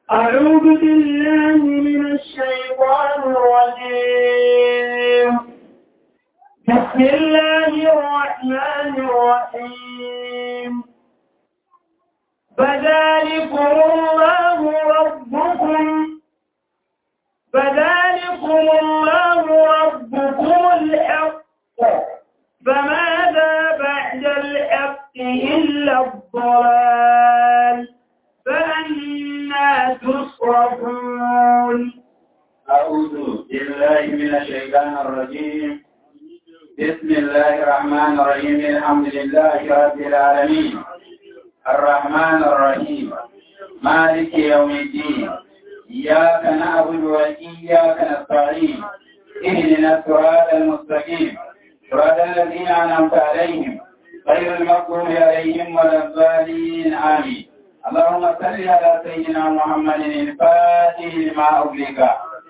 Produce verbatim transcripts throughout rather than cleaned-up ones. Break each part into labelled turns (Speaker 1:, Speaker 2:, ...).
Speaker 1: أعوذ بالله من الشيطان الرجيم. بسم الله الرحمن الرحيم. فذلكم الله ربكم فذلكم الله ربكم الحق، فماذا بعد الحق إلا الضلال، فأنا تصرفون.
Speaker 2: أعوذ بالله من الشيطان الرجيم. بسم الله الرحمن الرحيم. الحمد لله رب العالمين الرحمن الرحيم مالك يوم الدين. إياك نعبد وإياك نستعين. اهدنا الصراط المستقيم صراط الذين أنعمت عليهم غير المغضوب عليهم ولا الضالين. آمين. اللهم صل على سيدنا محمد الفاتح لما أغلق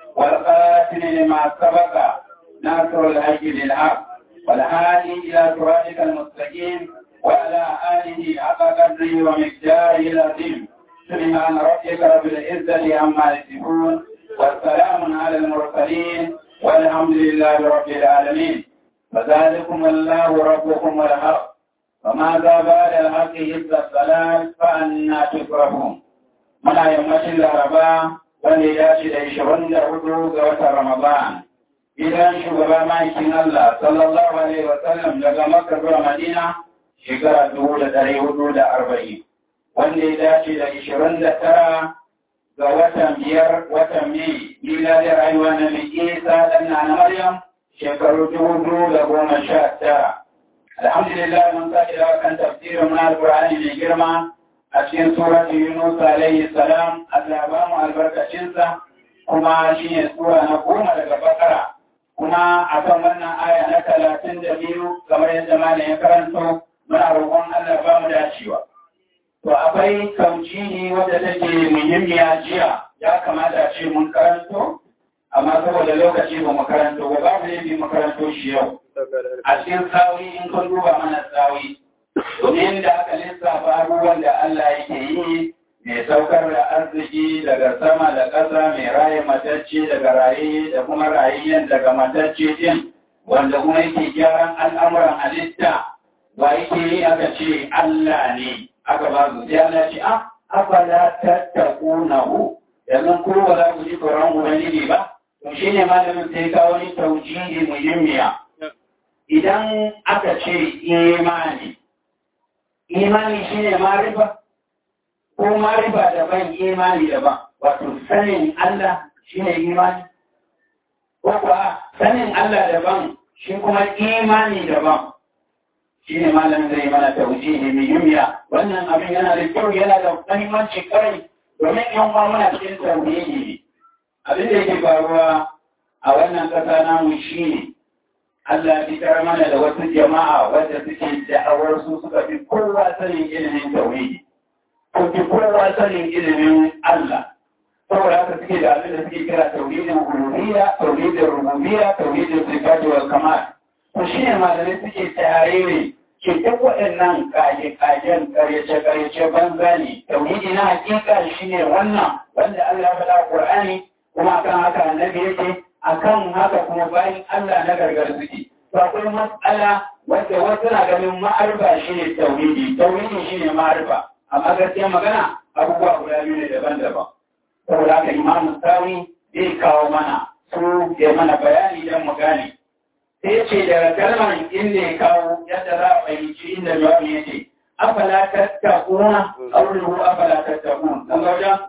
Speaker 2: والقاتل لما سبق ناصر الحق للحق والهادي إلى صراطك المستقيم وعلى آله حق قدره ومقداره العظيم. سبحان ربك رب العزة عما يصفون والسلام على المرسلين والحمد لله رب العالمين. فذلكم الله ربكم الحق، فماذا بعد الحق إلا الضلال، فأنا تصرفون. muna yammacin Laraba wanda ya dace da ishirin da hudu ga watan Ramadan. Idan shugaba ma'aikin Allah sallallahu alaihi wa sallam daga Makka zuwa Madina shekara dubu da ɗari hudu da arba'in, wanda ya dace da ishirin da tara ga watan biyar watan Mai miladiyar rayuwa na Isa ɗan na Maryam shekaru dubu biyu da goma sha tara. Alhamdulillah mun sake da kan tafsirin na Al-Qur'ani mai girma a cikin surat Yunus alaihi salam. Allah ba mu albarkacinsa, kuma shine sura na goma daga Bakara, kuma a kan wannan aya na talatin da biyu kamar yadda malam ya karanto. Muna roƙon Allah ba mu dacewa. To akwai taujihi wadda take muhimmiya jiya, ya kamata a ce mun karanto, amma saboda lokaci ba mu karanto ba, babu ne mu karanto shi yau. A cikin sawi in kun duba mana sawi, domin da aka lissafa abubuwan da Allah yake yi, mai saukar da arziki daga sama da ƙasa, mai raye matacce daga raye da kuma rayayyen daga matacce din, wanda kuma yake gyaran al'amuran halitta, wa yake yi aka ce Allah ne aka ba su. Sai Allah ce, "Ah, afala tattaqunahu." Yanzu ko ba za ku ji tsoron Ubangiji ba? To shi ne malamin sai kawo ni taujihi muhimmiya. Idan aka ce imani, imani shi ne marifa, ko marifa daban imani daban, wato sanin Allah shi ne imani, ko kuwa sanin Allah daban shi kuma imani daban. Shi ne malamin zai mana taujihi muhimmiya. Wannan abin yana da kyau, yana da muhimmanci kai, domin yan uwa muna cikin tauhidi. Abin da yake faruwa a wannan ƙasa namu shi ne Allah ya fitar mana da wasu jama'a wadda suke da'awar su suka fi kowa sanin ilimin tauhidi, ko fi kowa sanin ilimin Allah. Saboda haka suke da abin da suke kira tauhidin uluhiyya, tauhidin rububiyya, tauhidin sifati wal kamal. To shi ne malamai suke tare ne ke duk waɗannan kaje-kajen karyace-karyace banza ne. Tauhidi na hakika shi ne wannan wanda Allah ya faɗa Qur'ani, kuma akan haka annabi yake, akan haka kuma bayan Allah na gargar suke. To akwai matsala wadda wasu na ganin ma'arifa shi ne tauhidi, tauhidi shi ne ma'arifa, amma gaskiya magana abubuwa guda biyu ne daban-daban. Saboda haka Imam Sawi zai kawo mana su ya mana bayani don mu gane. Sai ce daga kalmar inda ya kawo yadda za a fahimci inda jawabi ya ce, "Afala tattakuna, ƙaunuhu afala tattakun." Kan gauja?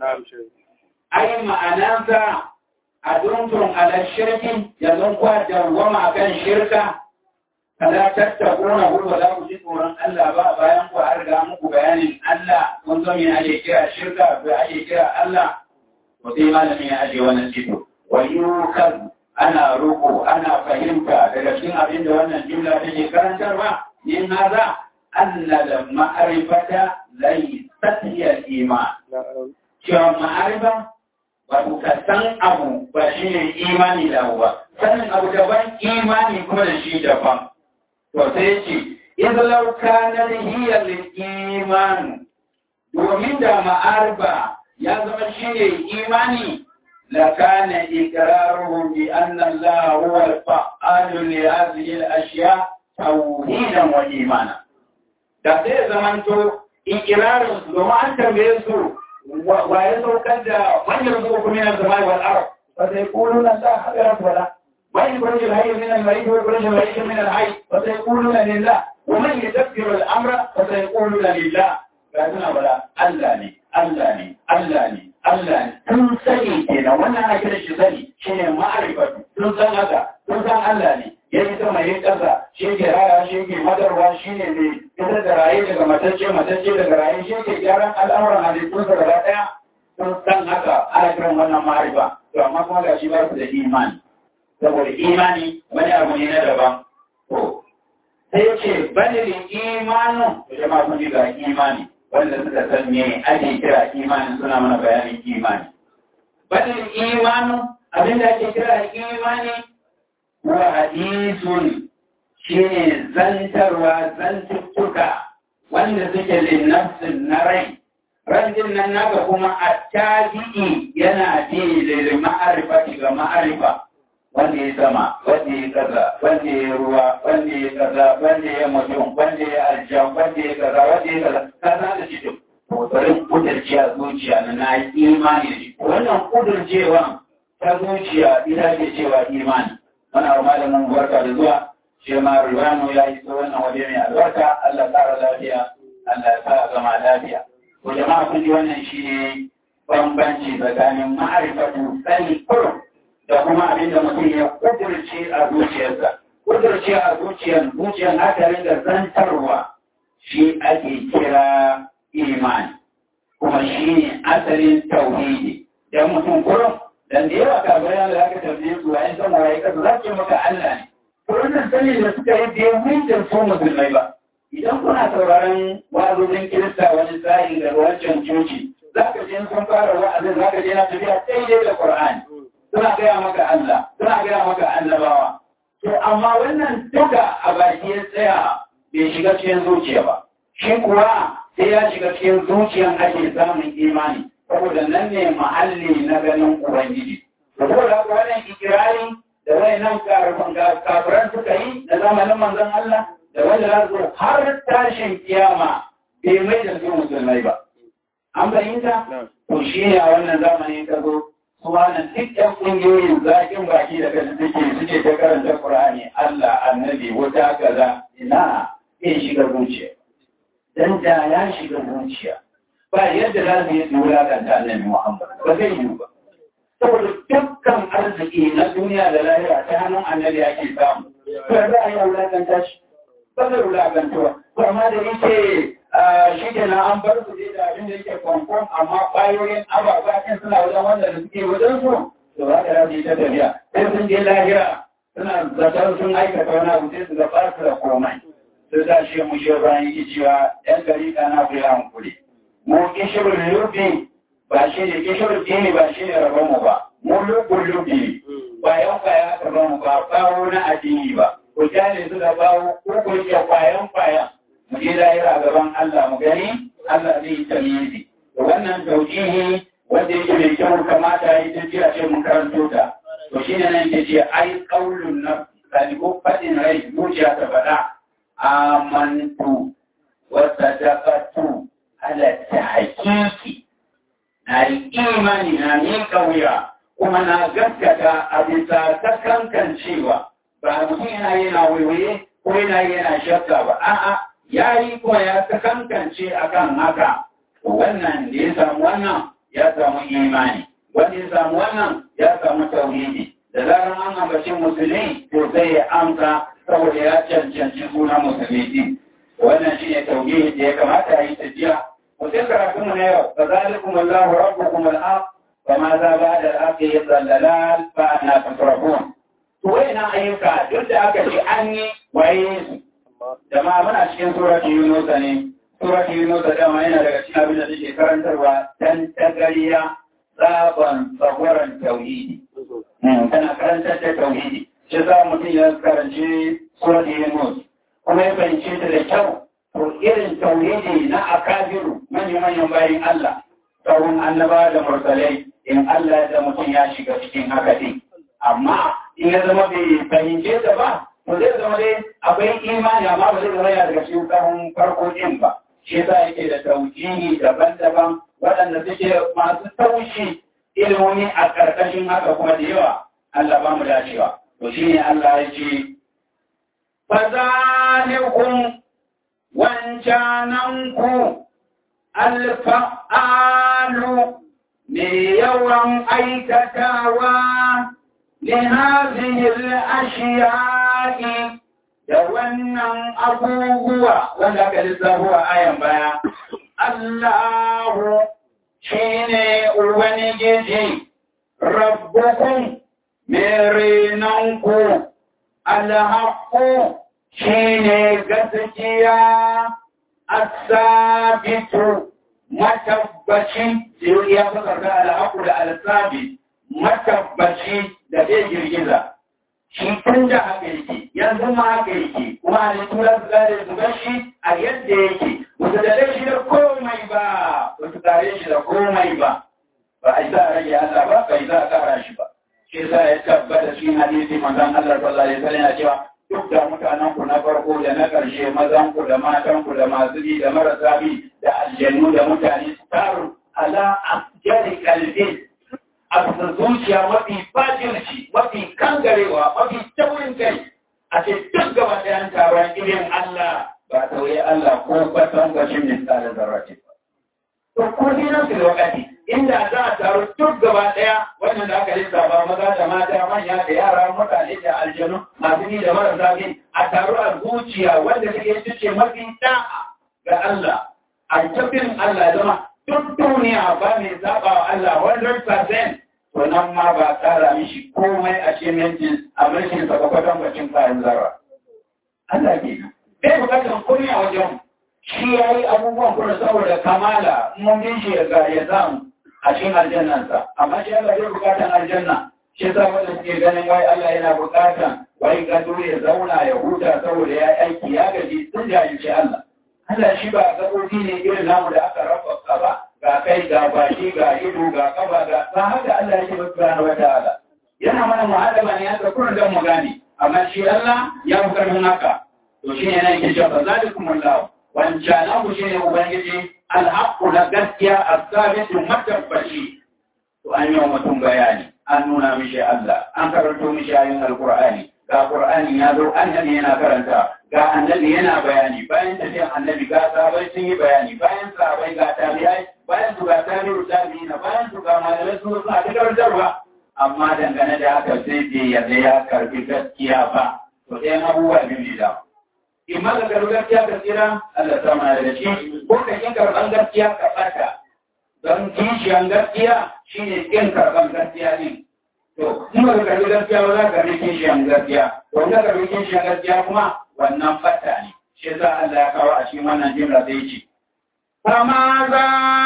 Speaker 2: Ai ma'anansa a duntun ala shirkin yanzu kwa dawwama kan shirka, kada tattakuna ku ba za ku ji tsoron Allah ba bayan ku har ga muku bayanin Allah kun zo me ake kira shirka ba ake kira Allah. To sai malamin ya aje wannan cito. Wa yukaz, ana roƙo, ana fahimta daga cikin abin da wannan jumla take karantarwa, yin haza annal ma'rifata laysat hiya iman. Cewa ma'arifa wato ka san abu ba shi ne imani da ba, sanin abu daban, imani kuma da shi daban. To sai ce, "Izlau kana hiya lil iman." Domin da ma'arifa ya zama shine imani la kana iqraruhum bi anna Allah huwa al-fa'alu li hadhihi al-ashya tawhidan wa imana. Da sai zamanto iqrarun su domin an tambaye su wa ya saukar da manyan zuwa min al-samai wal ard fa sai quluna la hawla wala وإن يخرج الحي من الميت ويخرج الميت من الحي فسيقولون لله ومن يدبر الأمر فسيقولون لله فأتنا ولا ألاني ألاني ألاني ألاني تنسني كنا وانا أنا كده شسني شيء معرفة تنسن هذا تنسن ألاني يجي سما يكذا شيء رايا شيء مدر وشيء اللي كذا دراية كما تجي ما تجي دراية شيء جارن الأمر هذا تنسن هذا تنسن هذا أنا كده وانا معرفة فما كنا كشيء بس الإيمان saboda imani wani abu ne na daban. To, sai ce, bani da imanin, da jama'a kun ji ga imani, wanda suka san me ake kira imanin suna mana bayanin imani. Bani da imanin, abin da ake kira imani, wa hadisun shi ne zantarwa, zantuttuka, wanda suke linnafsin na rai. Rajin nan naka kuma a tabi'i yana bi da ma'arifa ga ma'arifa. Wanda ya sama, wanda ya kaza, wanda ya ruwa, wanda ya kaza, wanda ya mutum, wanda ya aljan, wanda ya kaza, wanda ya kaza, ka za da cikin kokarin kudurciya zuciya na na imani da shi. Wannan kudurcewa ta zuciya ita ce cewa imani. Muna wa malamin barka da zuwa, shi ma Rubanu ya yi so wannan waje mai albarka, Allah ƙara lafiya, Allah ya sa zama lafiya. Ko jama'a kun ji wannan shi ne bambanci tsakanin ma'arifatu sani kurum da kuma abin da mutum ya kudurce a zuciyarsa. Kudurce a zuciyar, zuciyar hakarin da zantarwa shi ake kira imani, kuma shi ne asalin tauhidi. Dan mutum kurum, dan da yawa kabarin da aka tafiye su a yin san waye kasa za ce maka Allah ne. Wannan sanin da suka yi bai wuce su musulmai ba. Idan kuna sauraron wa'azozin Kirista wani tsari daga wancan coci, za ka je sun fara wa'azin za ka je na tafiya daidai da Qur'ani. Suna gaya maka Allah, suna gaya maka annabawa. To, amma wannan duka a baki ya tsaya bai shiga cikin zuciya ba. Shi kuwa sai ya shiga cikin zuciyan ake samun imani, saboda nan ne mahalli na ganin Ubangiji. Saboda haka wannan ikirari da wayannan kafiran suka yi da zamanin manzon Allah, da wanda za su har tashin kiyama bai mai da su musulmai ba. An fahimta? To shi ne a wannan zamani ka zo. Kuma nan duk ɗan ƙungiyoyin zaƙin baki da kan suke suke ta karanta Qur'ani Allah annabi wata kaza ina in shiga zuciya. Dan da ya shiga zuciya. Ba yadda za su yi wulaƙanta annabi Muhammad ba zai yi ba. Saboda dukkan arziki na duniya da lahira ta hannun annabi ake samu. Ba za a yi wulaƙanta shi. Ba zai wulaƙantuwa. Kuma da yake shi ke na an bar su da abin da yake kwankwan amma ƙwayoyin ababa ɗin suna wajen wanda da suke wajen su to za ka rafi ta tafiya sai sun je lahira suna zatar sun aikata wani abu sai su ga ba su da komai sai za shi mu shi bayan yi cewa ɗan gari ka na fi hankuli mu kishirin lubi ba shi ne kishirin dini ba shi ne rabon mu ba mu lubun lubi ba yan kwaya ka mu ba bawo na addini ba ku jane su da bawo ko ku ke kwayan kwayan mu je lahira gaban Allah mu gani Allah zai yi tamizi to wannan taujihi wanda yake mai kyau kamata yi ta jira ce mun karanto ta to shine nan ke ce ai qaulun na ko fadin rai zuciya ta faɗa amantu wa sadaqatu ala tahqiqi na yi imani na ni kauya kuma na gaskata a bisa ta kankancewa ba mutum yana yana waiwaye ko yana yana shakka ba a'a ya yi kuma ya ta kankance a kan haka, wannan da ya samu wannan ya samu imani, wanda ya samu wannan ya samu tauhidi, da zarar an ambaci musulmi to sai ya amsa saboda ya cancanci suna musulmi. Wannan shi ne tauhidi da ya kamata a yi tafiya. Mutum karatu mu na yau, fa zalikum Allahu rabbukum al-haq wa ma za ba da al-haqi yadallal fa ana tasrafun. To wayannan ayyuka duk da aka ce an yi waye su jama'a muna cikin surati Yunus ne surati Yunus da dama yana daga cikin abin da take karantarwa dan tagariya tsaban tsagoran tauhidi tana karantar da tauhidi shi za mutum ya karanci surati Yunus kuma ya fahimci ta da kyau to irin tauhidi na akabiru manyan manyan bayin Allah tsawon annaba da mursalai in Allah da mutum ya shiga cikin haka din. Amma in ya zama bai fahimce ta ba, to zai zama dai akwai imani amma ba zai zama yana daga cikin tsawon farko din ba. Shi yasa yake da taujihi daban-daban waɗanda suke masu taushi ilimomi a ƙarƙashin haka kuma da yawa Allah ba mu dacewa. To shi ne Allah ya ce, Fazalikun wancananku alfa'alu mai yawan aikatawa li hazihil ashiya'i da wannan abubuwa wanda aka lissafo a ayan baya. Allahu shi ne Ubangiji, Rabbukun merenanku, alhaƙu shi ne gaskiya, asabitu matabbaci, ya fi karka alhaƙu da alsabi, matabbaci da zai girgiza. Shi tun da haka yake, yanzu ma haka yake, kuma halittu za su gane su gashi a yadda yake, ba su dare shi da komai ba, ba su tare shi da komai ba, ba a yi za a rage Allah ba, ba a yi za a kara shi ba. Shi sa ya tabbata shi hadisi manzon Allah sallallahu alaihi wasallam ya cewa duk da mutanen ku na farko da na ƙarshe mazan ku da matan ku da masu bi da marasa bi da aljannu da mutane su taru ala afjari qalbin a bisa zuciya mafi fajirci, mafi kangarewa, mafi taurin kai, a ce duk gaba ɗayan taron irin Allah ba tauye Allah ko kwatan gwashin misalin zarrace ba. To, ko ni nan su lokaci, inda za a taru duk gaba ɗaya wannan da aka lissa ba maza da mata manya da yara mutane da aljanu masu ni da marasa bi a taru a zuciya wanda take ce mafi da'a ga Allah, a tabbin Allah zama duk duniya ba mai zaɓa wa Allah one percent to nan ma ba tsara mishi komai a ce mintin a mulkin sa kwakwatan bacin kayan zarra. Allah ke nan. Bai bukatar komai a wajen shi ya yi abubuwan kuma saboda kamala mun bin shi ya ya samu a cikin aljannansa. Amma shi Allah bai bukatar aljanna. Shi sa wanda suke ganin wai Allah yana bukatar wai gado ya zauna ya huta saboda ya aiki ya gaji sun jahilci Allah. Allah shi ba gaɓoɓi ne irin namu da aka rafa ba, ga kai, ga baki, ga ido, ga kafa, ga ba haka Allah yake ba subhanahu wa ta'ala. Yana mana mu'adaba ne haka kullum don mu gane, amma shi Allah ya fi karfin haka. To shi ne nan yake cewa fa zalikum Allah, wancan ku shi ne ubangiji alhaqqu na gaskiya as-sabitu matabbaci. To an yi wa mutum bayani, an nuna mishi Allah, an karanto mishi ayin alqur'ani. Ga Qur'ani ya zo annabi yana karanta, ga annabi yana bayani, bayan tafiyan annabi ga sahabai sun yi bayani, bayan sahabai ga tabi'ai, bayan su ga tabi'u tabi'ina, bayan su ga malamai su suna ta karantarwa, amma dangane da haka sai bai yarda ya karbi gaskiya ba, to ɗayan abubuwa biyu ne da. In ma ka karbi gaskiya ka tsira, Allah ta mana da shi, ko ka kin karɓan gaskiya ka ɓata, don kishiyan gaskiya shine kin karɓan gaskiya ne. To, in ba ka karbi gaskiya ba za ka karbi kishiyan gaskiya. To, in ka karbi kishiyan gaskiya kuma wannan fata ne. Shi za Allah ya kawo a cikin wannan jimla sai ce. Fama za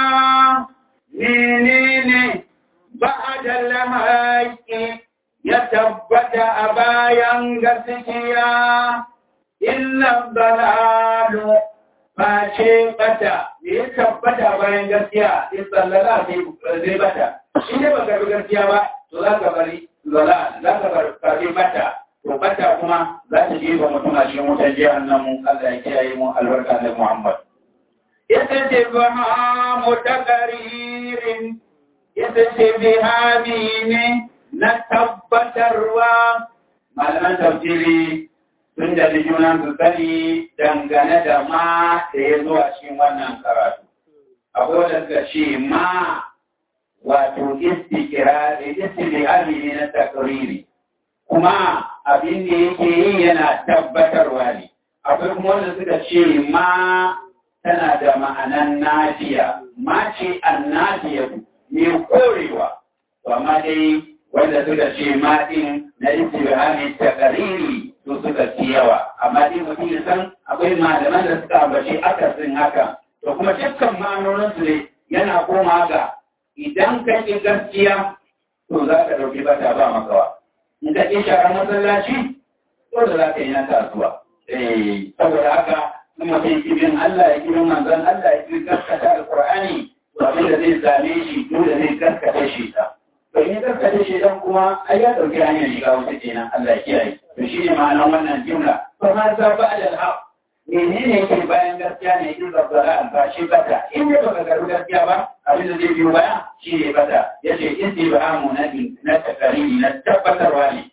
Speaker 2: menene ba a dallama haƙi ya tabbata a bayan gaskiya illa balalu ba ce bata ya tabbata bayan gaskiya in tsallala zai bata. Shi ne ba karbi gaskiya ba. To za ka bari zala, za ka bari bata, to bata kuma za ta jefa mutum a cikin wutar jihar nan mun Allah ya kiyaye mu albarka da Muhammad. Ita ce ba mu ta karirin, ita ce bihami ne na tabbatarwa. Malaman tafsiri sun da junan su sani dangane da ma da ya zo a cikin wannan karatu. Akwai da suka ce ma wato istikirari istikirari ne na takriri kuma abin da yake yi yana tabbatarwa ne akwai kuma wanda suka ce ma tana da ma'anan nafiya ma ce annafiya ne korewa amma dai wanda suka ce ma din na istikirari takriri to suka ci yawa amma dai mutum ya san akwai malaman da suka ambace akasin haka to kuma dukkan ma'anoninsu ne yana koma ga idan ka ƙi gaskiya, to za ka ɗauki bata ba makawa. In ka ƙi sharar masallaci, to da za ka yi na kasuwa. Saboda haka, in mutum kibin Allah ya kibin manzon Allah ya kibin gaskata Alƙur'ani, to abin da zai same shi dole zai gaskata shi ta. To in gaskata shi dan kuma ai ya dauki hanyar shiga wata kenan Allah ya kiyaye. To shi ne ma'anar wannan jumla. Fa ma za ba da al menene yake bayan gaskiya ne in zabbara albashi bata in da baka garu gaskiya ba abin da zai biyo baya shi ne bata yace istibhamu na na takariri na tabbatarwa ne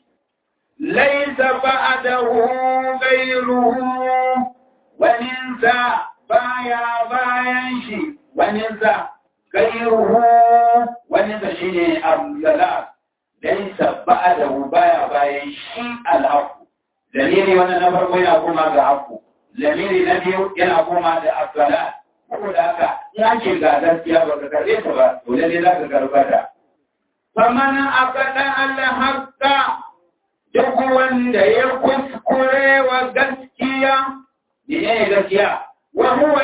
Speaker 2: laysa ba'dahu ghayruhu wa ninsa baya bayan shi wa ninsa ghayruhu wa ninsa shine abdallah laysa ba'dahu baya bayan shi al-haqq dalili wannan na farko yana kuma ga haqqu lamiri na biyu yana koma da asala saboda haka ya ce ga gaskiya ba ka karbe ta ba to lalle za ka karbata faman aqada Allah hakka duk wanda ya kuskure wa gaskiya ne gaskiya wa huwa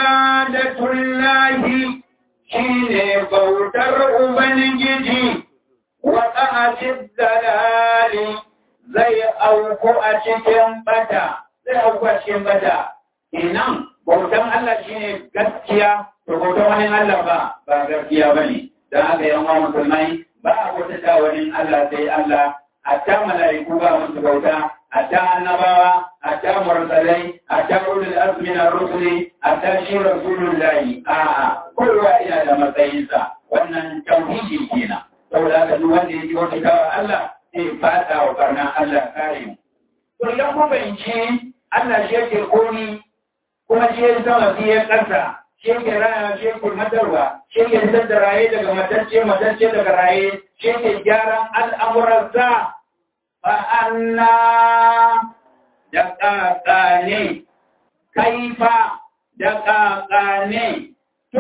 Speaker 2: ibadatullahi shine bautar ubangiji wa ta'atid dalali zai auku a cikin bata sai abubuwa cikin bata kenan bautan Allah shine gaskiya to bautan wani Allah ba ba gaskiya bane dan haka yan uwa musulmai ba a bauta wani Allah sai Allah hatta malaiku ba musu bauta hatta annabawa hatta mursalai hatta ulul azmi na rusuli hatta shi rasulullahi a kowa ina da matsayinsa wannan tauhidi kenan saboda haka duk wanda ya ji wata Allah sai fada wa karnan Allah kare mu to idan ku bayyana Allah shi yake komi kuma shi yake sama shi yake ƙasa shi yake raya shi yake matarwa shi yake fitar da raye daga matacce matacce daga raye shi yake gyaran al'amuransa fa anna da ƙaƙane kaifa da ƙaƙane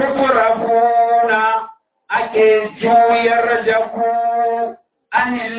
Speaker 2: tukurafuna ake juyar da ku anil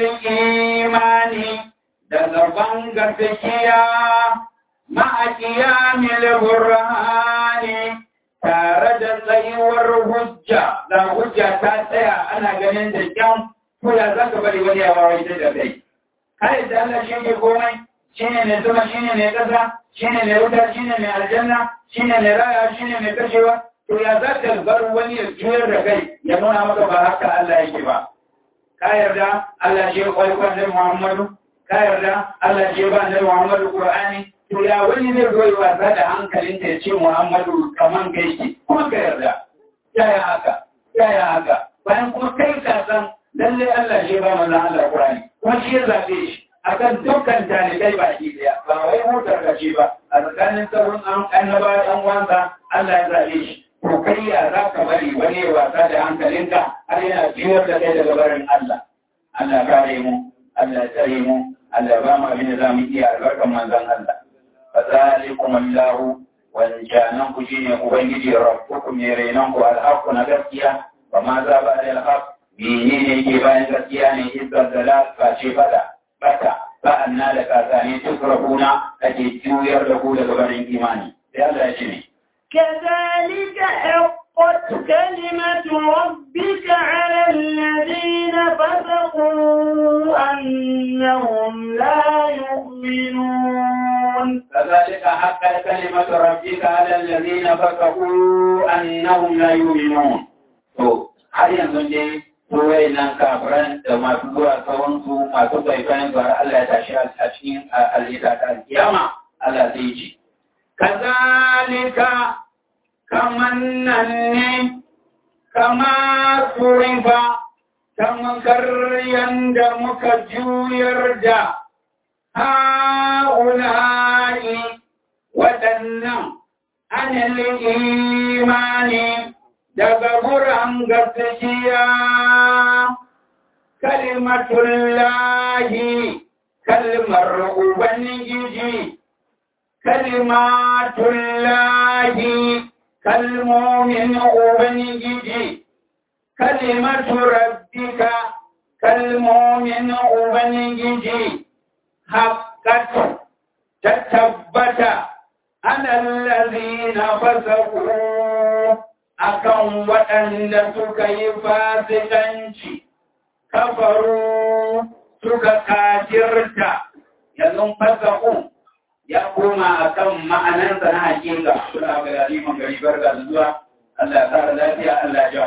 Speaker 2: imani daga bangar gaskiya ma'a qiyamil burhani tare da tsayuwar hujja da hujja ta tsaya ana ganin da kyan ko ya zaka bari wani ya wawai da kai kai da Allah shi ke komai shine ne sama shine ne kasa shine ne wuta shine ne aljanna shine ne raya shine ne kashewa to ya zaka bar wani ya juyar da kai ya nuna maka ba haka Allah yake ba ka yarda Allah shi ya kwalkwan da Muhammadu ka yarda Allah ce ba da Muhammadu Qur'ani to ya wani zai zo yi wasa da hankalin da ya ce Muhammadu kaman kai ki kuma ka yarda yaya haka yaya haka bayan kuma kai ka san lalle Allah ce ba manzon Allah Qur'ani kuma shi ya zabe shi akan dukkan talibai ba ki daya ba wai motar ka ce ba a tsakanin sauran an annaba dan wansa Allah ya zabe shi to kai ya za ka bari wani wasa da hankalinka har yana jiyar da kai daga barin Allah Allah kare mu Allah ya tsare mu Allah ba mu abin da za mu iya albarkan manzon Allah fa zalikum Allah wal janan ku shine ubangiji rabbukum ne renan ku alhaqu na gaskiya ba ma za ba da alhaq bini ne ke bayan gaskiya ne izzal dalal fa ce fada bata ba anna da kasani tukrabuna ake juyar da ku daga barin imani sai Allah ya ce ne
Speaker 1: كذلك حقت كلمة ربك على الذين فسقوا أنهم لا يؤمنون
Speaker 2: كذلك حقت كلمة ربك على الذين فسقوا أنهم لا يؤمنون to har yanzu dai turai nan kafiran da masu zuwa tsawonsu masu baifayin zuwa Allah ya tashi a cikin al'ita ta kiyama Allah zai ce kazalika kaman nan ne kama turifa tamkar yanda muka juyar da ha'ula'i waɗannan anil imani daga buran gaskiya kalimatullahi kalmar ubangiji kalimatullahi kalmomin ubangiji kalimatu rabbika kalmomin ubangiji haqqat ta tabbata alallazina fasaqu akan waɗanda suka yi fasikanci kafaru suka kafirta yanzu fasaqu ya koma akan ma'anarsa na hakika suna ga liman gari barka da zuwa Allah ya kara lafiya Allah ya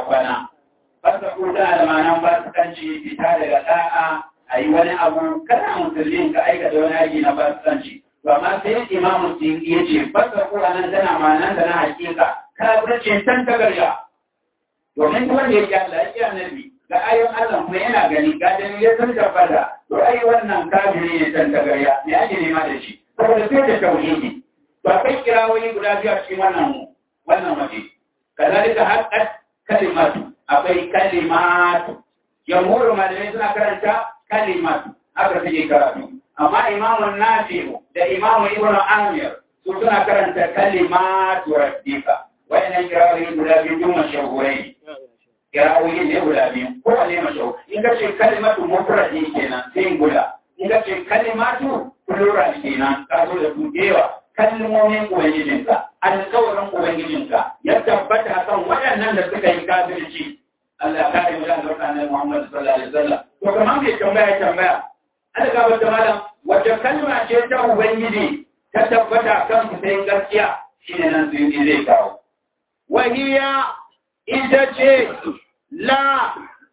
Speaker 2: fasa kuta da ma'anan fasikanci fita daga da'a a yi wani abu kana musulmin ka aikata wani aiki na fasikanci. To amma sai imamu Suyuti ya ce fasa kuta nan tana ma'anan da na hakika kafirce tan tagarya. Domin duk wanda ya ƙi Allah ya ƙi annabi ga ayon Allah kuma yana gani ga dalilai sun tabbata to ai wannan kafiri ne tan tagarya me ake nema da shi saboda sai da tauhidi. To akwai kirawoyi guda biyu a cikin wannan wannan waje. Kazalika haqqat kalimatu akwai kalimatu jamhurul malamai suna karanta kalimatu haka suke karatu amma imamu Nafi'u da imamu Ibn Amir su suna karanta kalimatu rabbika wayannan kirawoyi guda biyu duk mashahurai kirawoyi ne guda biyu ko ne mashahu in ka ce kalimatu mufradi kenan singular in ka ce kalimatu plural kenan ka zo da su dewa kalmomin Ubangijinka, alkawarin Ubangijinka, ya tabbata kan waɗannan da suka yi kafirci. Allah ka yi wajen zarta na Muhammadu sallallahu Alaihi wasallam. To, kamar mai tambaya tambaya, an ka bata malam, wacce kalma ce ta Ubangiji ta tabbata kan su sai gaskiya shi ne nan su yi zai kawo. Wahiya ita ce la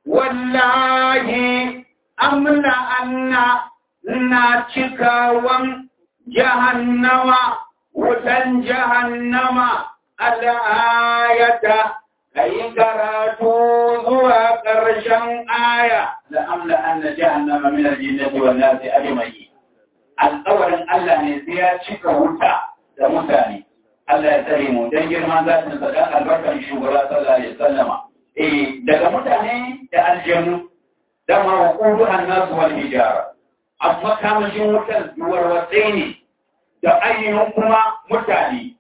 Speaker 2: wallahi amna anna na cikawan jahannama wutan jahannama al'ayata kai karatu zuwa ƙarshen aya da amla anna jahannama min al-jinnati wan nasi ajma'in alƙawarin Allah ne sai ya cika wuta da mutane Allah ya tsare mu dan girman zatin sa dan albarkan shugaba sallallahu alaihi wasallama eh daga mutane da aljannu da ma waqudu an-nas wal hijara amma kamashin wutar warwatsai ne da ainihin kuma mutane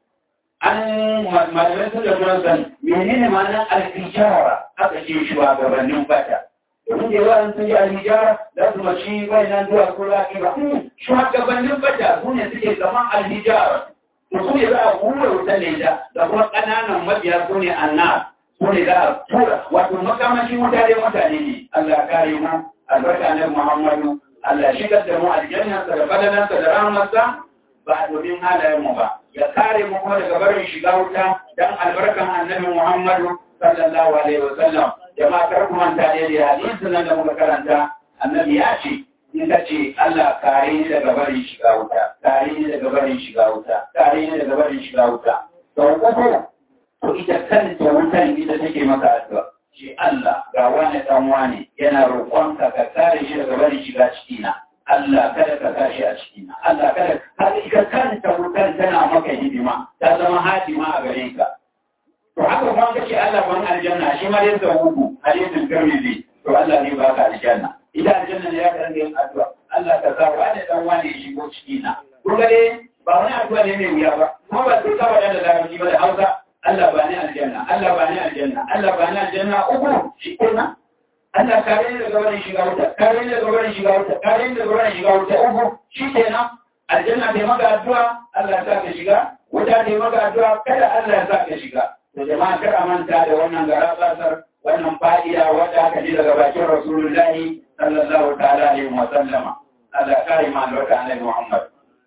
Speaker 2: an malamai sun da turansan menene ma'anar alhijara aka ce shugabannin fata domin da yawa sun yi alhijara da su mashi bayanan zuwa ko raƙi ba shugabannin fata su ne suke zaman alhijara to su ne za a hura wuta ne da kuma ƙananan mabiya su ne annar su ne za a tura wato makamashin wuta dai mutane ne Allah kare mu albarka na Muhammadu Allah shigar da mu aljannarsa da fadalansa da rahmarsa ba domin halayenmu ba, ya kare mu kuma daga barin shiga wuta don albarkan annabi Muhammadu sallallahu alaihi wa sallam. Jama'a kar ku manta ne da hadisin nan da muka karanta, annabi ya ce in ka ce Allah kare ni daga barin shiga wuta, kare ni daga barin shiga wuta, kare ni daga barin shiga wuta. To uku to ita kanta wutan ita take maka addu'a. Shi Allah ga wani dan wani yana roƙonka ka kare shi daga barin shiga cikina. Allah kada ka tashi a cikina. Allah kada har ita kanta wutar tana maka hidima, ta zama hadima a gare ka. To haka kuma ka ce Allah ban aljanna shi ma yadda hudu hadisin Tirmidhi to Allah ne baka aljanna. Ita aljanna ne ya ka rinka yin addu'a. Allah ka sa wani dan wani ya shigo cikina. Kun ga dai ba wani addu'a ne mai wuya ba. Kuma ba sai ka faɗa da larabci ba da Hausa. Allah ba ni aljanna, Allah ba ni aljanna, Allah ba ni aljanna uku shi kenan. Allah kare ni daga barin shiga wuta, kare ni daga barin shiga wuta, kare ni daga barin shiga wuta uku shi kenan. Aljanna ta maka addu'a, Allah ya sa ka shiga, wuta ta maka addu'a, kada Allah ya sa ka shiga. To jama'a kar a manta da wannan garabasar, wannan fa'ida wanda aka ji daga bakin Rasulullahi sallallahu ta'ala alaihi wa sallama. Allah kare ma albarka Annabi Muhammad.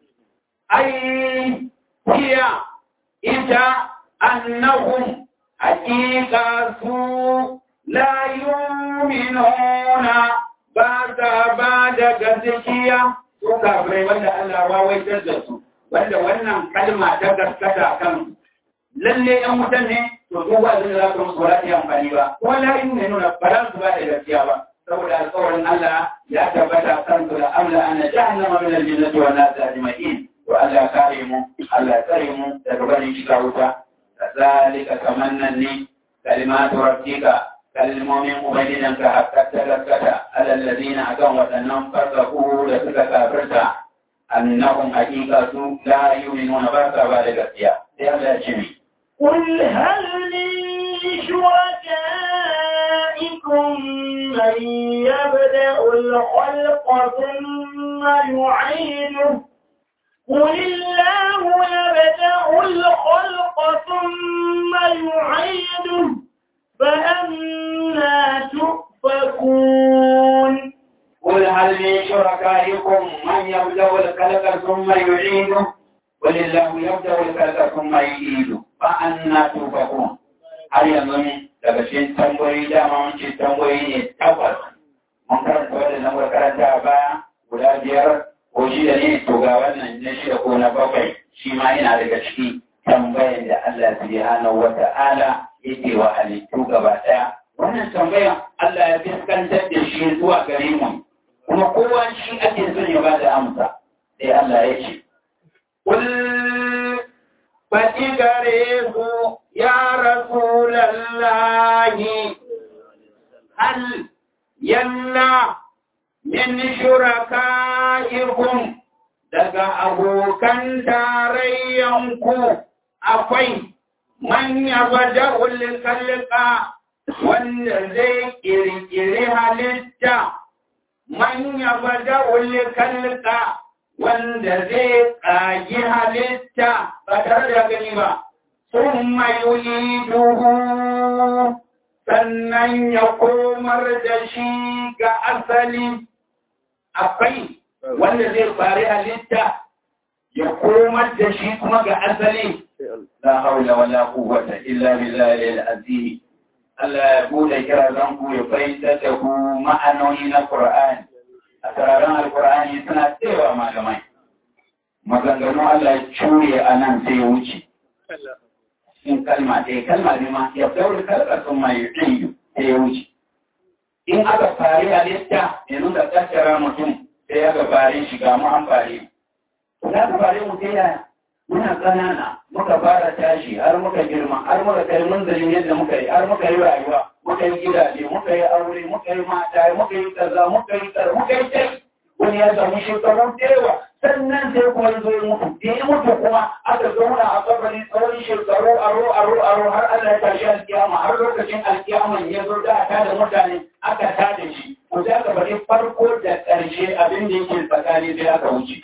Speaker 2: Ai hiya ita annahum haqiqa su la yu'minuna ba ta ba da gaskiya su kafirai wanda Allah wawaitar da su wanda wannan kalma ta gaskata kan lalle yan wutan ne to duk ba zai za su musu wala ta amfani ba ko la yu'minuna ba za su ba da gaskiya ba saboda alƙawarin Allah ya tabbata kan su da amla anna jahannama min al-jinnati wan nasi ajma'in to Allah kare mu Allah tsare mu daga barin shiga wuta كذلك تمنني كلمات ربك كالمؤمن أبينك حتى تذكر على الذين أتوا وتنم فرقوا لسك كافرتا أنهم حقيقة لا يؤمنون بك بعد الأسياء هذا جميع
Speaker 1: قل هل من شركائكم من يبدأ الخلق ثم يعيده قل الله يبدأ الخلق ثم يعيده فأنا تؤفكون
Speaker 2: قل هل من شركائكم من يبدأ الخلق ثم يعيده قل الله يبدأ الخلق ثم يعيده فأنا تؤفكون har yanzu daga cikin tambayoyi dama mun ce tambayoyi ne takwas mun karanta wanda na muka karanta a baya guda biyar ko shida ne to ga wannan na shida ko na bakwai shi ma yana daga ciki tambayan da Allah subhanahu wa ta'ala yake wa halittu gaba daya wannan tambayan Allah ya fiskantar da shi zuwa gare mu kuma kowa shi ake son ya bada amsa sai Allah ya ce kul faɗi gare su ya rasulallahi hal yanna min shuraka'ikum daga abokan tarayyanku akwai man yabda ulkalqa wanda zai kirkiri halitta man yabda ulkalqa wanda zai ƙagi halitta ba tare da gani ba sun mayu duhu sannan ya komar da shi ga asali akwai wanda zai fari halitta ya komar da shi kuma ga asali la haula wala quwwata illa billahi al-azim Allah ya bude kira zan ku ya fahimta da ku ma'anoni na Qur'ani a tsararren Al-Qur'ani suna cewa malamai maganganu Allah ya cure a nan sai ya wuce in kalma ɗaya kalma ne ma ya daure kalmar sun mai yi sai ya wuce in aka fari halitta yanzu da tattara mutum sai aka fari shiga mu an fari za ka fari mu ta yaya muna ƙanana muka fara tashi har muka girma har muka kai munzalin yadda muka yi har muka yi rayuwa muka yi gidaje muka yi aure muka yi mata muka yi kaza muka yi kaza muka yi tai wani ya samu shekaru da yawa sannan sai kuma ya zo ya mutu da ya mutu kuma aka zauna a kabari tsawon shekaru aro aro aro har Allah ya tashi alkiyama har lokacin alkiyaman ya zo da aka da mutane aka tada shi ko sai aka bari farko da ƙarshe abin da yake tsakani sai aka wuce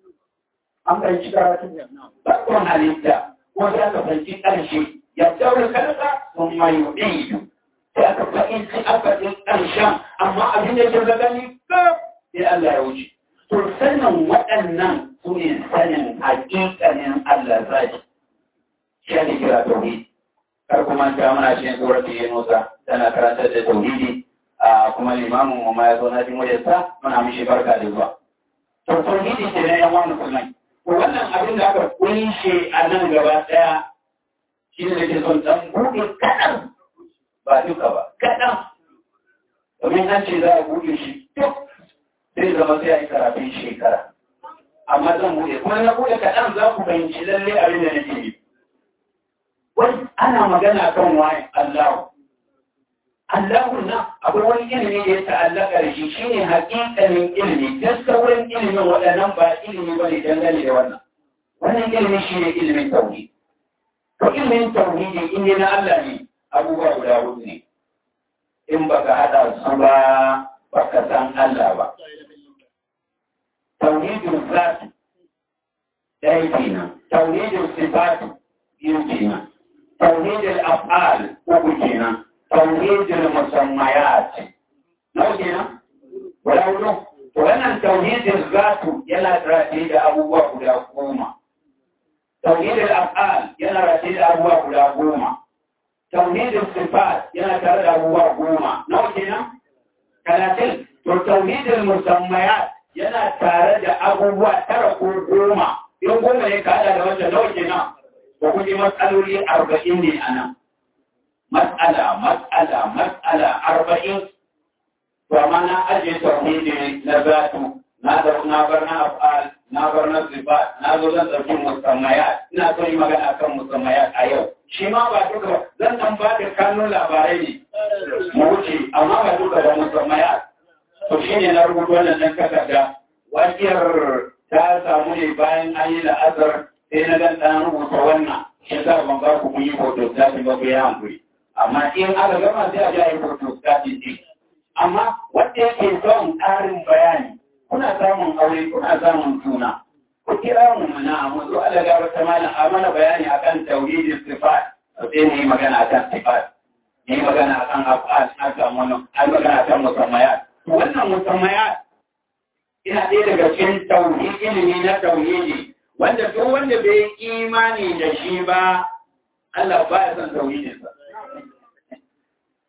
Speaker 2: an fahimci karatu farkon halitta ko sai aka fahimci ƙarshe ya daure kalka sun mai yi sai aka fahimci aka yi ƙarshen amma abin da ke gani sai Allah ya wuce to sanin waɗannan su ne sanin haƙiƙanin Allah zai shi ne kira tauhidi kar kuma ta muna cikin tsoron Yunusa tana karantar da tauhidi a kuma limamin mu ma ya zo na jin wajensa muna mishi barka da zuwa to tauhidi ke na yan wani musulmai to wannan abin da aka kunshe a nan gaba ɗaya shi ne da ke son ɗan buɗe kaɗan ba duka ba kaɗan domin an ce za a buɗe shi duk sai zama sai a yi karafin shekara amma zan buɗe kuma na buɗe kaɗan za ku fahimci lalle abin da nake yi wani ana magana kan waye Allahu Allahu na akwai wani ilimi da ya ta'allaka da shi shine haƙiƙanin ilimi dan sauran ilimin waɗannan ba ilimi bane dangane da wannan wannan ilimi shine ilimin tauhid to ilimin tauhidi in na Allah ne abubuwa guda hudu ne in baka hada su ba baka san Allah ba tauhidul zat dai kenan tauhidul sifat biyu kenan tauhidul af'al uku kenan tauhidul musammayat nau kenan wala hudu to wannan tauhidul zat yana rafi da abubuwa guda goma tauhidul af'al yana rafi da abubuwa guda goma tauhidul sifat yana tare da abubuwa goma nau kenan talatin to tauhidul musammayat yana tare da abubuwa tara ko goma in goma ne ka hada da wanda nawa kenan ko kuje matsaloli arba'in ne anan matsala matsala matsala arba'in to amma na aje tauhidi na zatu na da na bar na afal na bar na sifat na zo zan dauki musammayat ina so yi magana kan musammayat a yau shi ma ba duka zan dan ba da kanun labarai ne mu wuce amma ba duka da musammayat to shi ne na rubuta wannan ɗan takarda wakiyar ta samu ne bayan an yi la'azar sai na dan ɗan rubuta wannan shi za ban ba ku kun yi hoto stati ba ku yi hankuri amma in aka gama sai a ji a yi hoto stati ɗin amma wanda yake son ƙarin bayani kuna samun aure kuna samun juna ku kira mu mana mu zo ala gaba ta malam a mana bayani akan tauhidin sifat sai ne magana akan sifat ne magana akan afal akan wannan ai magana akan musammayat wannan musammayat ina ɗaya daga cikin tauhidi ilimi na tauhidi wanda duk wanda bai imani da shi ba Allah ba ya san tauhidinsa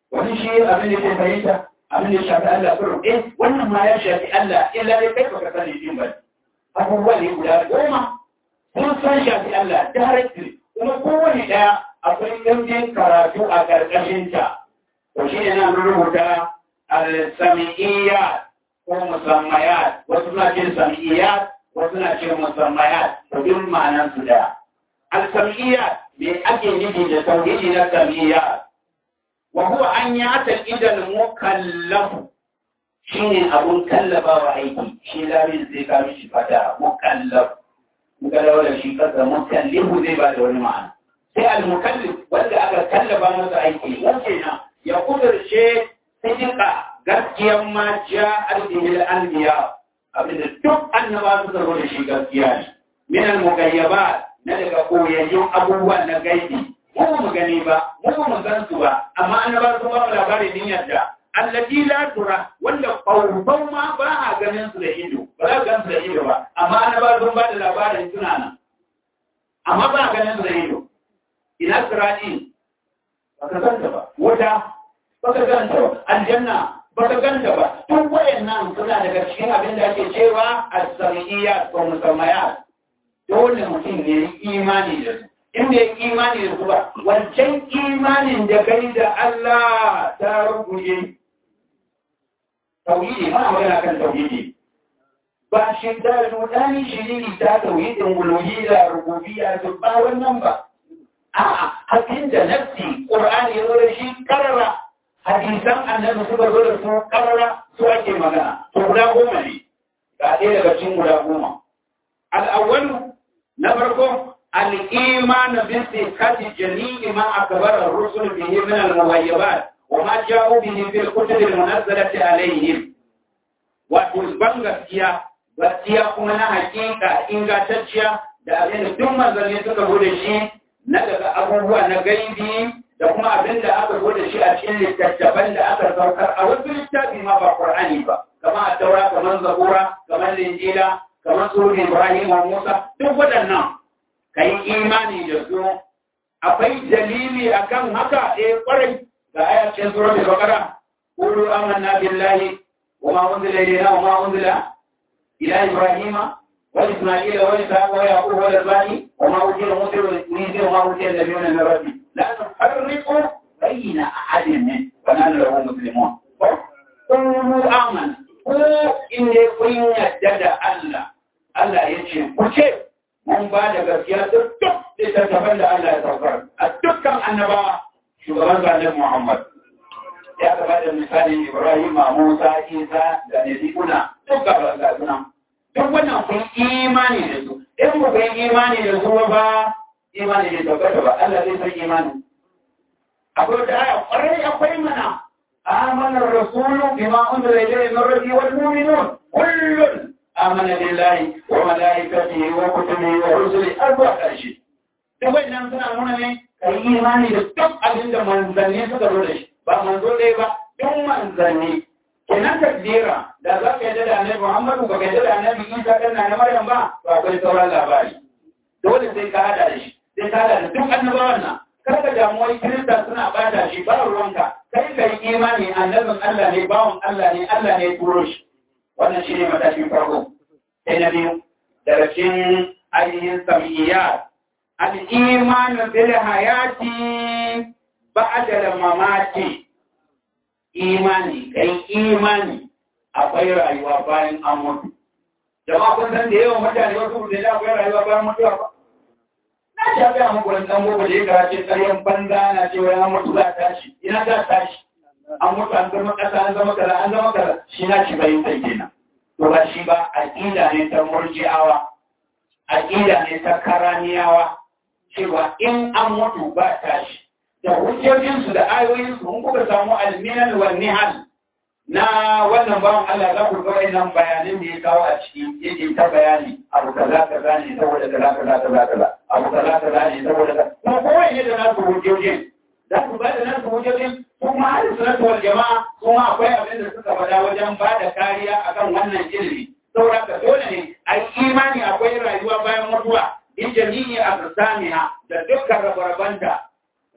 Speaker 2: wani shi abin da ke fahimta abin da ya shafi Allah kurum eh wannan ma ya shafi Allah illa dai kai baka sani din ba abubuwa ne guda goma sun san shafi Allah directly kuma kowane daya akwai ɗanɗin karatu a ƙarƙashin ta to shi ne nan rubuta al-sami'iyat ko musammayat wasu na ce sami'iyat wasu na ce musammayat to duk ma'anan su daya al-sami'iyat me ake nufi da tauhidi na sami'iyat wa huwa an ya'taqida al-mukallaf shine abun kallabawa aiki shi lamin zai ka mishi fata mukallaf mukallaf da shi kaza mukallifu zai ba da wani ma'ana sai al-mukallif wanda aka kallaba masa aiki wace na ya kudurce sidika gaskiyar ma ja al-dihil anbiya abinda duk annaba suka zo da shi gaskiya ne min al-mugayyabat na daga koyayyun abubuwan na gaibi mu mu gani ba mu mu san su ba amma annaba sun ba mu labarin din yadda allati la tura wanda qawban ma ba a ganin su da ido ba za ganin su da ido ba amma annaba sun ba da labarin suna nan amma ba a ganin su da ido ina sirati baka ganta ba wuta baka ganta ba aljanna baka ganta ba duk wayannan suna daga cikin abin da ake cewa as-samiyat ko musammayat dole mutum ne imani da su in bai imani da su ba wancan imanin da kai da Allah ta ruguje tauhidi ma magana kan tauhidi ba shi da rudani shiriri ta tauhidin uluhiyya rububiyya su ba wannan ba a'a hakin da nafsi qur'ani ya zo da shi karara hadisan annabi suka zo da su karara su ake magana to guda goma ne ga ɗaya daga cikin guda goma al-awwalu na farko الإيمان بصحة جميع ما أخبر الرسل به من المغيبات وما جاءوا به في الكتب المنزلة عليهم وتزبان غسيا غسيا كما حقيقة إن غتشيا da abin da duk manzanni suka zo da shi na daga abubuwa na gaibi da kuma abin da aka zo da shi a cikin littattafan da aka saukar a wasu littafi ma ba Qur'ani ba kamar Taura kamar Zabura kamar Injila kamar Surat Ibrahim wa Musa duk waɗannan ka yi imani da su akwai dalili akan haka eh kwarai ga ayatun surat al-baqara qulu amanna billahi wa ma unzila ilayna wa ma unzila ila ibrahima wa isma'ila wa ishaqa wa yaqub wa al-bani wa ma unzila musa wa isa wa ma unzila nabiyuna min rabbi la nufarriqu bayna ahadin min wa nahnu lahu muslimun qulu amanna ku inda kun yadda da Allah Allah yace ku ce mun ba da gaskiya duk duk littattafan da Allah ya saukar a dukkan annabawa shugaban zanen Muhammad ya gaba da misalin Ibrahim, Musa, Isa da Nabiuna duk gaba da suna duk wannan kun imani da su in ku kun imani da su ba imani da tabbata ba Allah zai san imani akwai da aya kwarai akwai mana amana rasulu bima unzila ilayhi min rabbi wal mu'minun kullun آمن بالله وملائكته وكتبه ورسله أربع أشياء. تقول إن سنا هنا من إيماني لتب أجند منزلني سكرولش بمنزل إبا يوم منزلني كنا تقديرا دابا كذا النبي محمد وكذا النبي إيسا كنا نمر يوم فأقول سورة الأباري. دول سيكاد عليه سيكاد تب أنبارنا kada damuwar kirista suna bada shi ba ruwanka kai kai imani annabin Allah ne bawon Allah ne Allah ne turo shi wannan shi ne matakin farko sai na biyu daga cikin ainihin sam'iyyat al-iman bil hayati ba'da al-mamati imani kai imani akwai rayuwa bayan an mutu jama'a kun san da yawan mutane wasu da akwai rayuwa bayan mutuwa ba na sha ga muku wani dan gobe da ya karace tsaryan banza na cewa ya mutu za ta tashi ina za ta tashi an mutu an zama ƙasa an zama kaza an zama kaza shi na ci bayin sai kenan to ba shi ba aqida ne ta murji'awa aqida ne ta karaniyawa cewa in an mutu ba tashi da hujjojin su da ayoyin su mun kuka samu al-minal wan nihal na wannan bawan Allah za ku ga wannan bayanin da ya kawo a ciki yake ta bayani abu kaza kaza ne saboda kaza kaza kaza kaza abu kaza kaza ne saboda kaza kuma kowa ne da nasu hujjojin za ku ba da nasu hujjojin kuma har sunatu wal jama'a kuma akwai abin da suka faɗa wajen ba da kariya akan wannan ilimi saboda ka dole ne a imani akwai rayuwa bayan mutuwa in jami'i a tsamiha da dukkan rabarabanta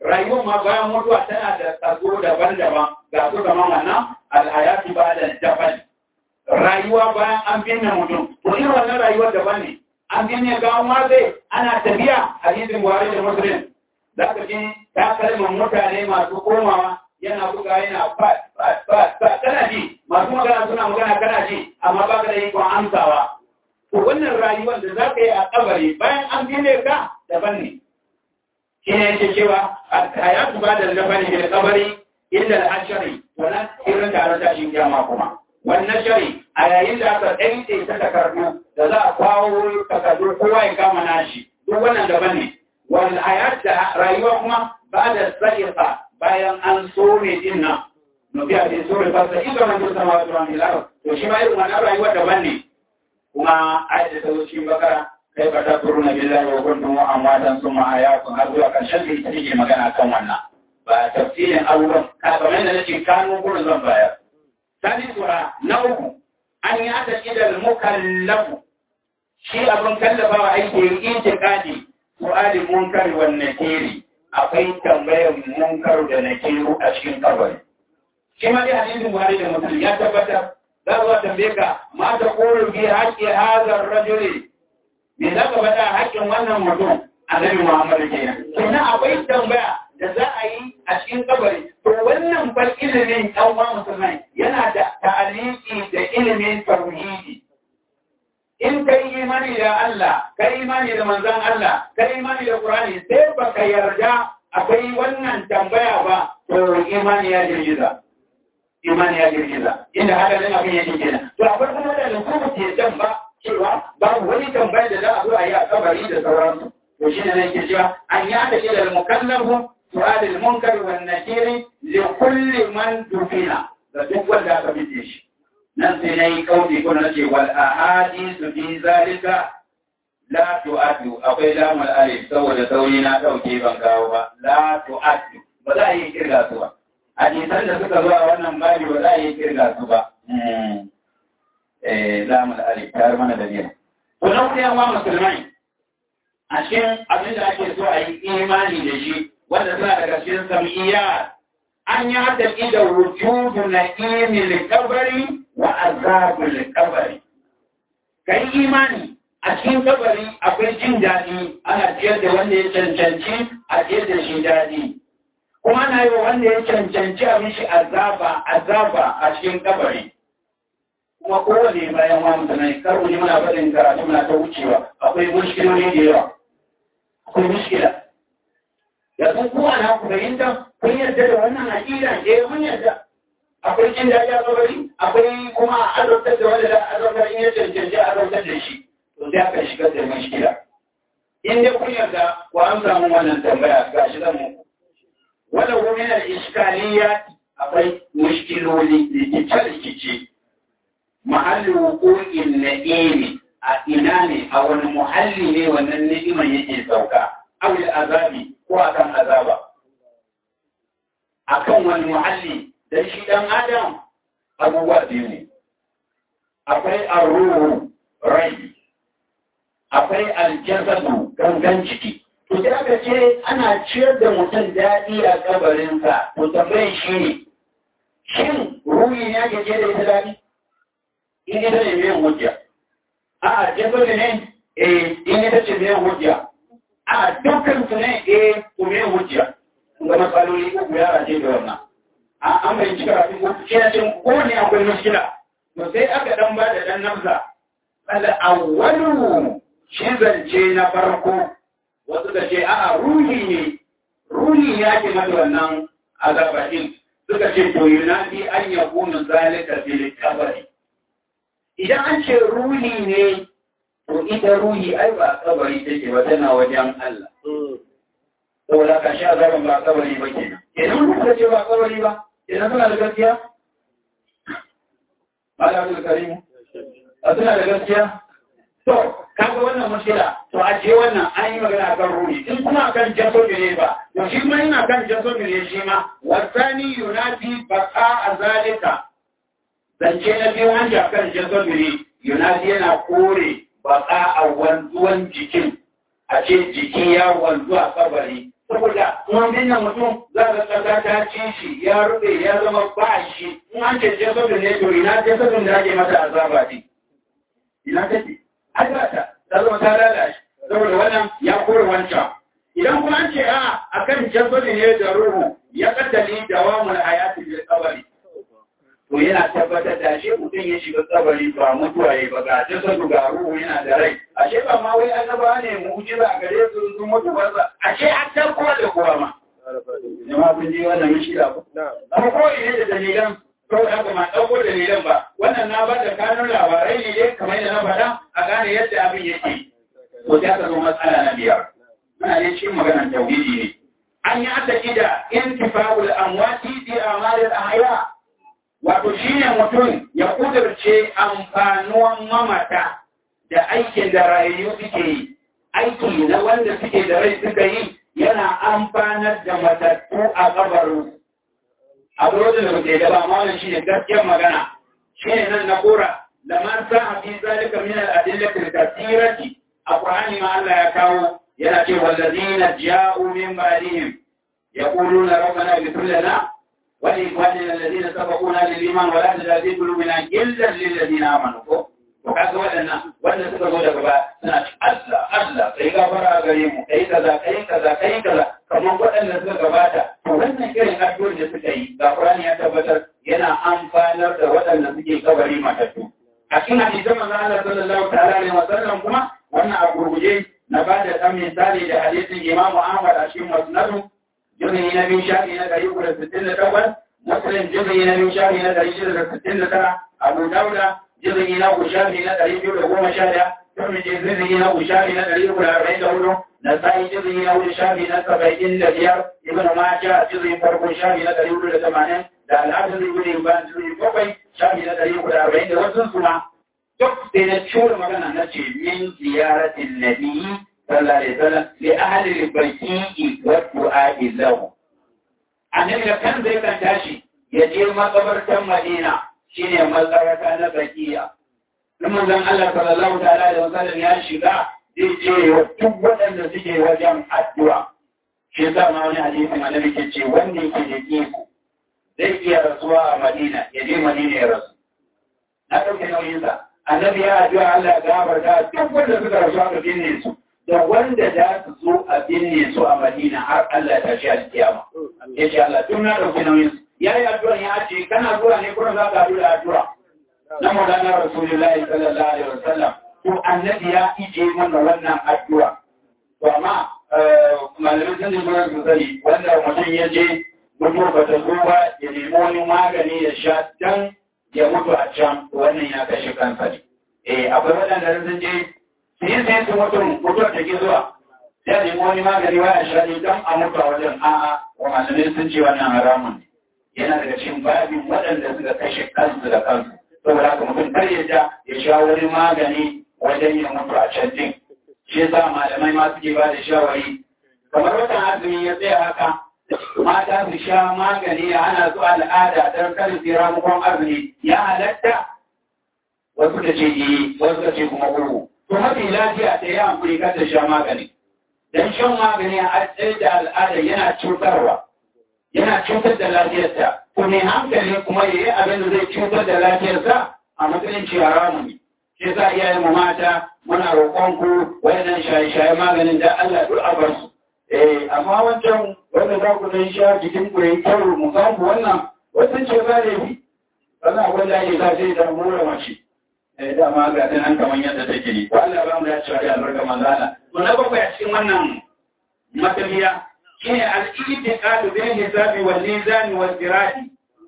Speaker 2: rayuwar ma bayan mutuwa tana da tsaro daban-daban ga su kamar wannan alhayatu ba da daban rayuwa bayan an binne mutum to irin wannan rayuwar daban ne an binne gawan ma zai ana tafiya hadisin Buhari da Muslim za ka ji takalman mutane masu komawa yana buga yana fat fat fat fat kana ji masu magana suna magana kana ji amma ba ka da ikon amsawa to wannan rayuwar da za ka yi a kabari bayan an binne ka daban ne shi ne yake cewa hayatu ba da daban ne da kabari inda al-ashari wannan irin da ta shi kiyama kuma wannan shari a yayin da aka ɗaiɗe ta takardu da za a kawo takardu kowa ya kama nashi duk wannan daban ne wal hayat da rayuwa kuma ba da sa'iqa bayan an so ne din nan nufi a cikin sura fasa inda man sama wa tuwan ilar to shi ma irin wannan rayuwa daban ne kuma ayat ta zo cikin bakara kai ba ta kuruna billahi wa kuntum amwatan summa hayatun har zuwa karshen da ita take magana kan wannan ba tafsirin abubuwan kamar yadda nake kano gurin zan bayar ثالثها نوع أن يعتقد المكلف شيء أبن كلف أيدي إنتقادي سؤال المنكر والنكير أقيت تنبيه المنكر والنكير أشكين قبل كما في حديث البخاري ومسلم يتبت ذا تنبيك ما تقول في حق هذا الرجل من ذاك بدا حق وانا مردوم النبي محمد كينا كنا أقيت تنبيه da za a yi a cikin kabari to wannan bar ilimin ɗan uwa musulmai yana da ta'aliki da ilimin tauhidi in kai imani da Allah kai imani da manzon Allah kai imani da Qur'ani sai baka yarda akwai wannan tambaya ba to imani ya girgiza imani ya girgiza inda haka ne abin yake kenan to akwai kuma da lukubu ke dan ba cewa babu wani tambaya da za a zo a yi a kabari da sauransu to shine ne ke cewa an ya da ilal mukallafu سؤال المنكر والنكير لكل من دفن لدuk wanda aka fice shi nan sai nayi kauli ko nace wal ahadith fi zalika la tu'addu akwai lamul alif saboda sauri na dauke ban kawo ba la tu'addu ba za a yi kirga su ba hadisan da suka zo a wannan babi ba za a yi kirga su ba eh lamul alif tar mana da biya to nan kuma amma musulmai a cikin abin da ake so a yi imani da shi wanda suna daga cikin sam'iyya an yi haɗaƙi da wujudu na imil kabari wa azabul kabari. Kai imani a cikin kabari akwai jin daɗi ana ciyar da wanda ya cancanci a ciyar da shi daɗi. Kuma na yi wa wanda ya cancanci a mishi azaba azaba a cikin kabari. Kuma kowane bayan wa mutane karo ne muna faɗin karatu muna ta wucewa akwai mushkiloli da yawa. Akwai mushkila. yanzu kowa na ku fahimta kun yarda da wannan aƙida eh mun yarda akwai jin daɗi a kabari akwai kuma azabtar da wanda da azabtar in ya cancanci azabtar da shi to sai aka shigar da mashkila in dai kun yarda ku an samu wannan tambaya ga shi zan muku wala hu min al-iskaliyat akwai mushkiloli rikice-rikice mahallin wuqu'in na'imi a ina ne a wani muhalli ne wannan ni'iman yake sauka awil azabi ko akan azaba akan wani muhalli dan shi dan adam abubuwa biyu ne akwai arruhu rai akwai aljasadu gangan ciki to sai aka ce ana ciyar da mutum daɗi a kabarinsa to tambayin shi ne shin ruhi ne ake ce da ita daɗi in ita ne mai hujja a jasadu ne eh in ita ce mai hujja a dukkan su ne eh ku mai hujja ga matsaloli uku yara ce da wannan an bai cika rafin ko kina cin kowane akwai mushkila to sai aka dan ba da dan nafsa al awwalu shi zance na farko wasu da ce a'a ruhi ne ruhi ya ke mata wannan azaba din suka ce to yunadi an yakunu zalika bil qabri idan an ce ruhi ne to ita ruhi ai ba kabari take ba tana wajen Allah saboda ka sha azaban ba kabari ba kenan idan kuka ce ba kabari ba idan suna da gaskiya ba da Abdul Karim a suna da gaskiya to kaga wannan mushkila to a ce wannan an yi magana kan ruhi in kuma akan jasobi ne ba to shi ma yana kan jasobi ne shi ma wasani yunadi baqa azalika zance na biyu an ja kan jasobi ne yunadi yana kore baqa a wanzuwan jikin a ce jiki ya wanzu a kabari saboda mun binne mutum za ka ƙasa ta ci shi ya rufe ya zama ba shi in an ce jasadu ne to ina jasadun da ake mata azaba ce ina take azaba ta zama ta lalace saboda wannan ya kore wancan idan kuma an ce a akan jasadu ne da ruhu ya kaddali dawamul hayati bil qabri to yana tabbatar da shi mutum ya shiga kabari ba mutuwa ya ba ga jasadu ga ruhu yana da rai ashe ba ma wai annaba ne mu'jiza a gare su sun mutu ba ashe an tabbo da kowa ma jama'a kun ji wannan mishila ba amma ko ne da dalilan ko da kuma dauko dalilan ba wannan na ba da kanun labarai ne dai kamar yadda na faɗa a gane yadda abin yake to ta zo matsala na biyar ana ne shi maganar tauhidi ne an yi ataki da intifa'ul amwati fi amalil ahya wato shi ne mutum ya kudurce amfanuwan mamata da aikin da rayayyu suke yi, aiki na wanda suke da rai suka yi yana amfanar da matattu a kabaru. A lokacin da muke gaba ma shi ne gaskiyar magana, shi ne nan na kora, da man sa a fi zalika min al-adillatil kathirati a Qur'ani ma Allah ya kawo yana ce wallazina ja'u min ba'dihim yaquluna rabbana ighfir lana ولإخواننا الذين سبقونا للإيمان ولا تجعل في قلوبنا غلا للذين آمنوا وكذا ولنا wanda suka zo daga baya suna ci Allah Allah kai gafara gare mu kai kaza kai kaza kai kaza kamar waɗanda suka gabata to wannan irin addu'o'i da suka yi ga Qur'ani ya tabbatar yana amfanar da waɗanda suke kabari matattu a cikin hadisin manzo Allah sallallahu ta'ala alaihi wasallam kuma wannan a gurguje na ba da ɗan misali da hadisin Imam Ahmad a cikin Musnad جزء نبي شاهي نقري يقول ستين لتوال مسلم جزء نبي شاهي نقري يقول ستين لترى أبو دولة جزء نبي شاهي نقري يقول قوم شاهي ثم جزء نبي شاهي نقري يقول أربعين دولة نسائي جزء نبي شاهي نسبعين لديار ابن ماجه جزء فرق شاهي نقري يقول ثمانين da al'adun ibn Ibn juz'i bakwai shafi na ɗari uku da arba'in da wasu suna duk sai na cura magana na ce min ziyaratin nabi sallallahu alaihi wasallam li ahli al-bayti wa du'a lahu annabi da kan zai kan tashi ya je makabartan Madina shine makabarta na Baqiya kuma zan Allah sallallahu ta'ala alaihi wasallam ya shiga zai je wa duk waɗanda suke wajen addu'a shi yasa ma wani hadisi annabi ke ce wanda yake da iko zai iya rasuwa a Madina ya je Madina ya rasu na ɗauke nauyinsa annabi ya addu'a Allah ya gafarta duk wanda suka rasu aka binne su da wanda za su zo a binne su a Madina har Allah ta shi alkiyama ya ce Allah tun na ɗauki nauyin su ya yi addu'a ya ce kana zuwa ne kuma za ka haɗu da addu'a na Maulana Rasulullahi sallallahu alaihi wasallam to annabi ya ije mana wannan addu'a to amma malamin sun ji su sani wanda mutum ya je mutu ba ta zo ba ya nemi wani magani ya sha dan ya mutu a can wannan ya kashe kansa ne eh akwai waɗanda sun je sai sai su mutum mutuwar da ke zuwa sai nemi wani magani wa ya sha ne don a mutu a wajen a'a wa malamai sun ce wannan haramun ne yana daga cikin babin waɗanda suka kashe kansu da kansu saboda haka mutum kar ya ja ya sha wani magani wajen ya mutu a can din shi yasa malamai ma suke ba da shawari kamar watan azumi ya tsaya haka mata su sha magani ya hana su al'ada don kar su ramukon azumi ya halatta wasu da ce yi wasu da ce kuma gurgu to mafi lafiya ta yi hankuri kan ta sha magani don shan magani a tsaye da al'ada yana cutarwa yana cutar da lafiyarta to mai hankali kuma ya yi abin da zai cutar da lafiyarsa a matsayin ci haramu ne shi sa iyayen mu mata muna roƙon ku wayannan shaye-shaye maganin da Allah duk a bar su eh amma wancan wanda za ku dan sha jikin ku yayi karo mu san ku wannan wannan ce ba laifi wannan wanda ake sa sai da mura mace eh da ma ga nan kaman yadda take ne ko Allah ba mu ya cewa da albarka manzala to na bakwai a cikin wannan mataliya shine al-i'tiqadu bil hisabi wal mizan wal sirati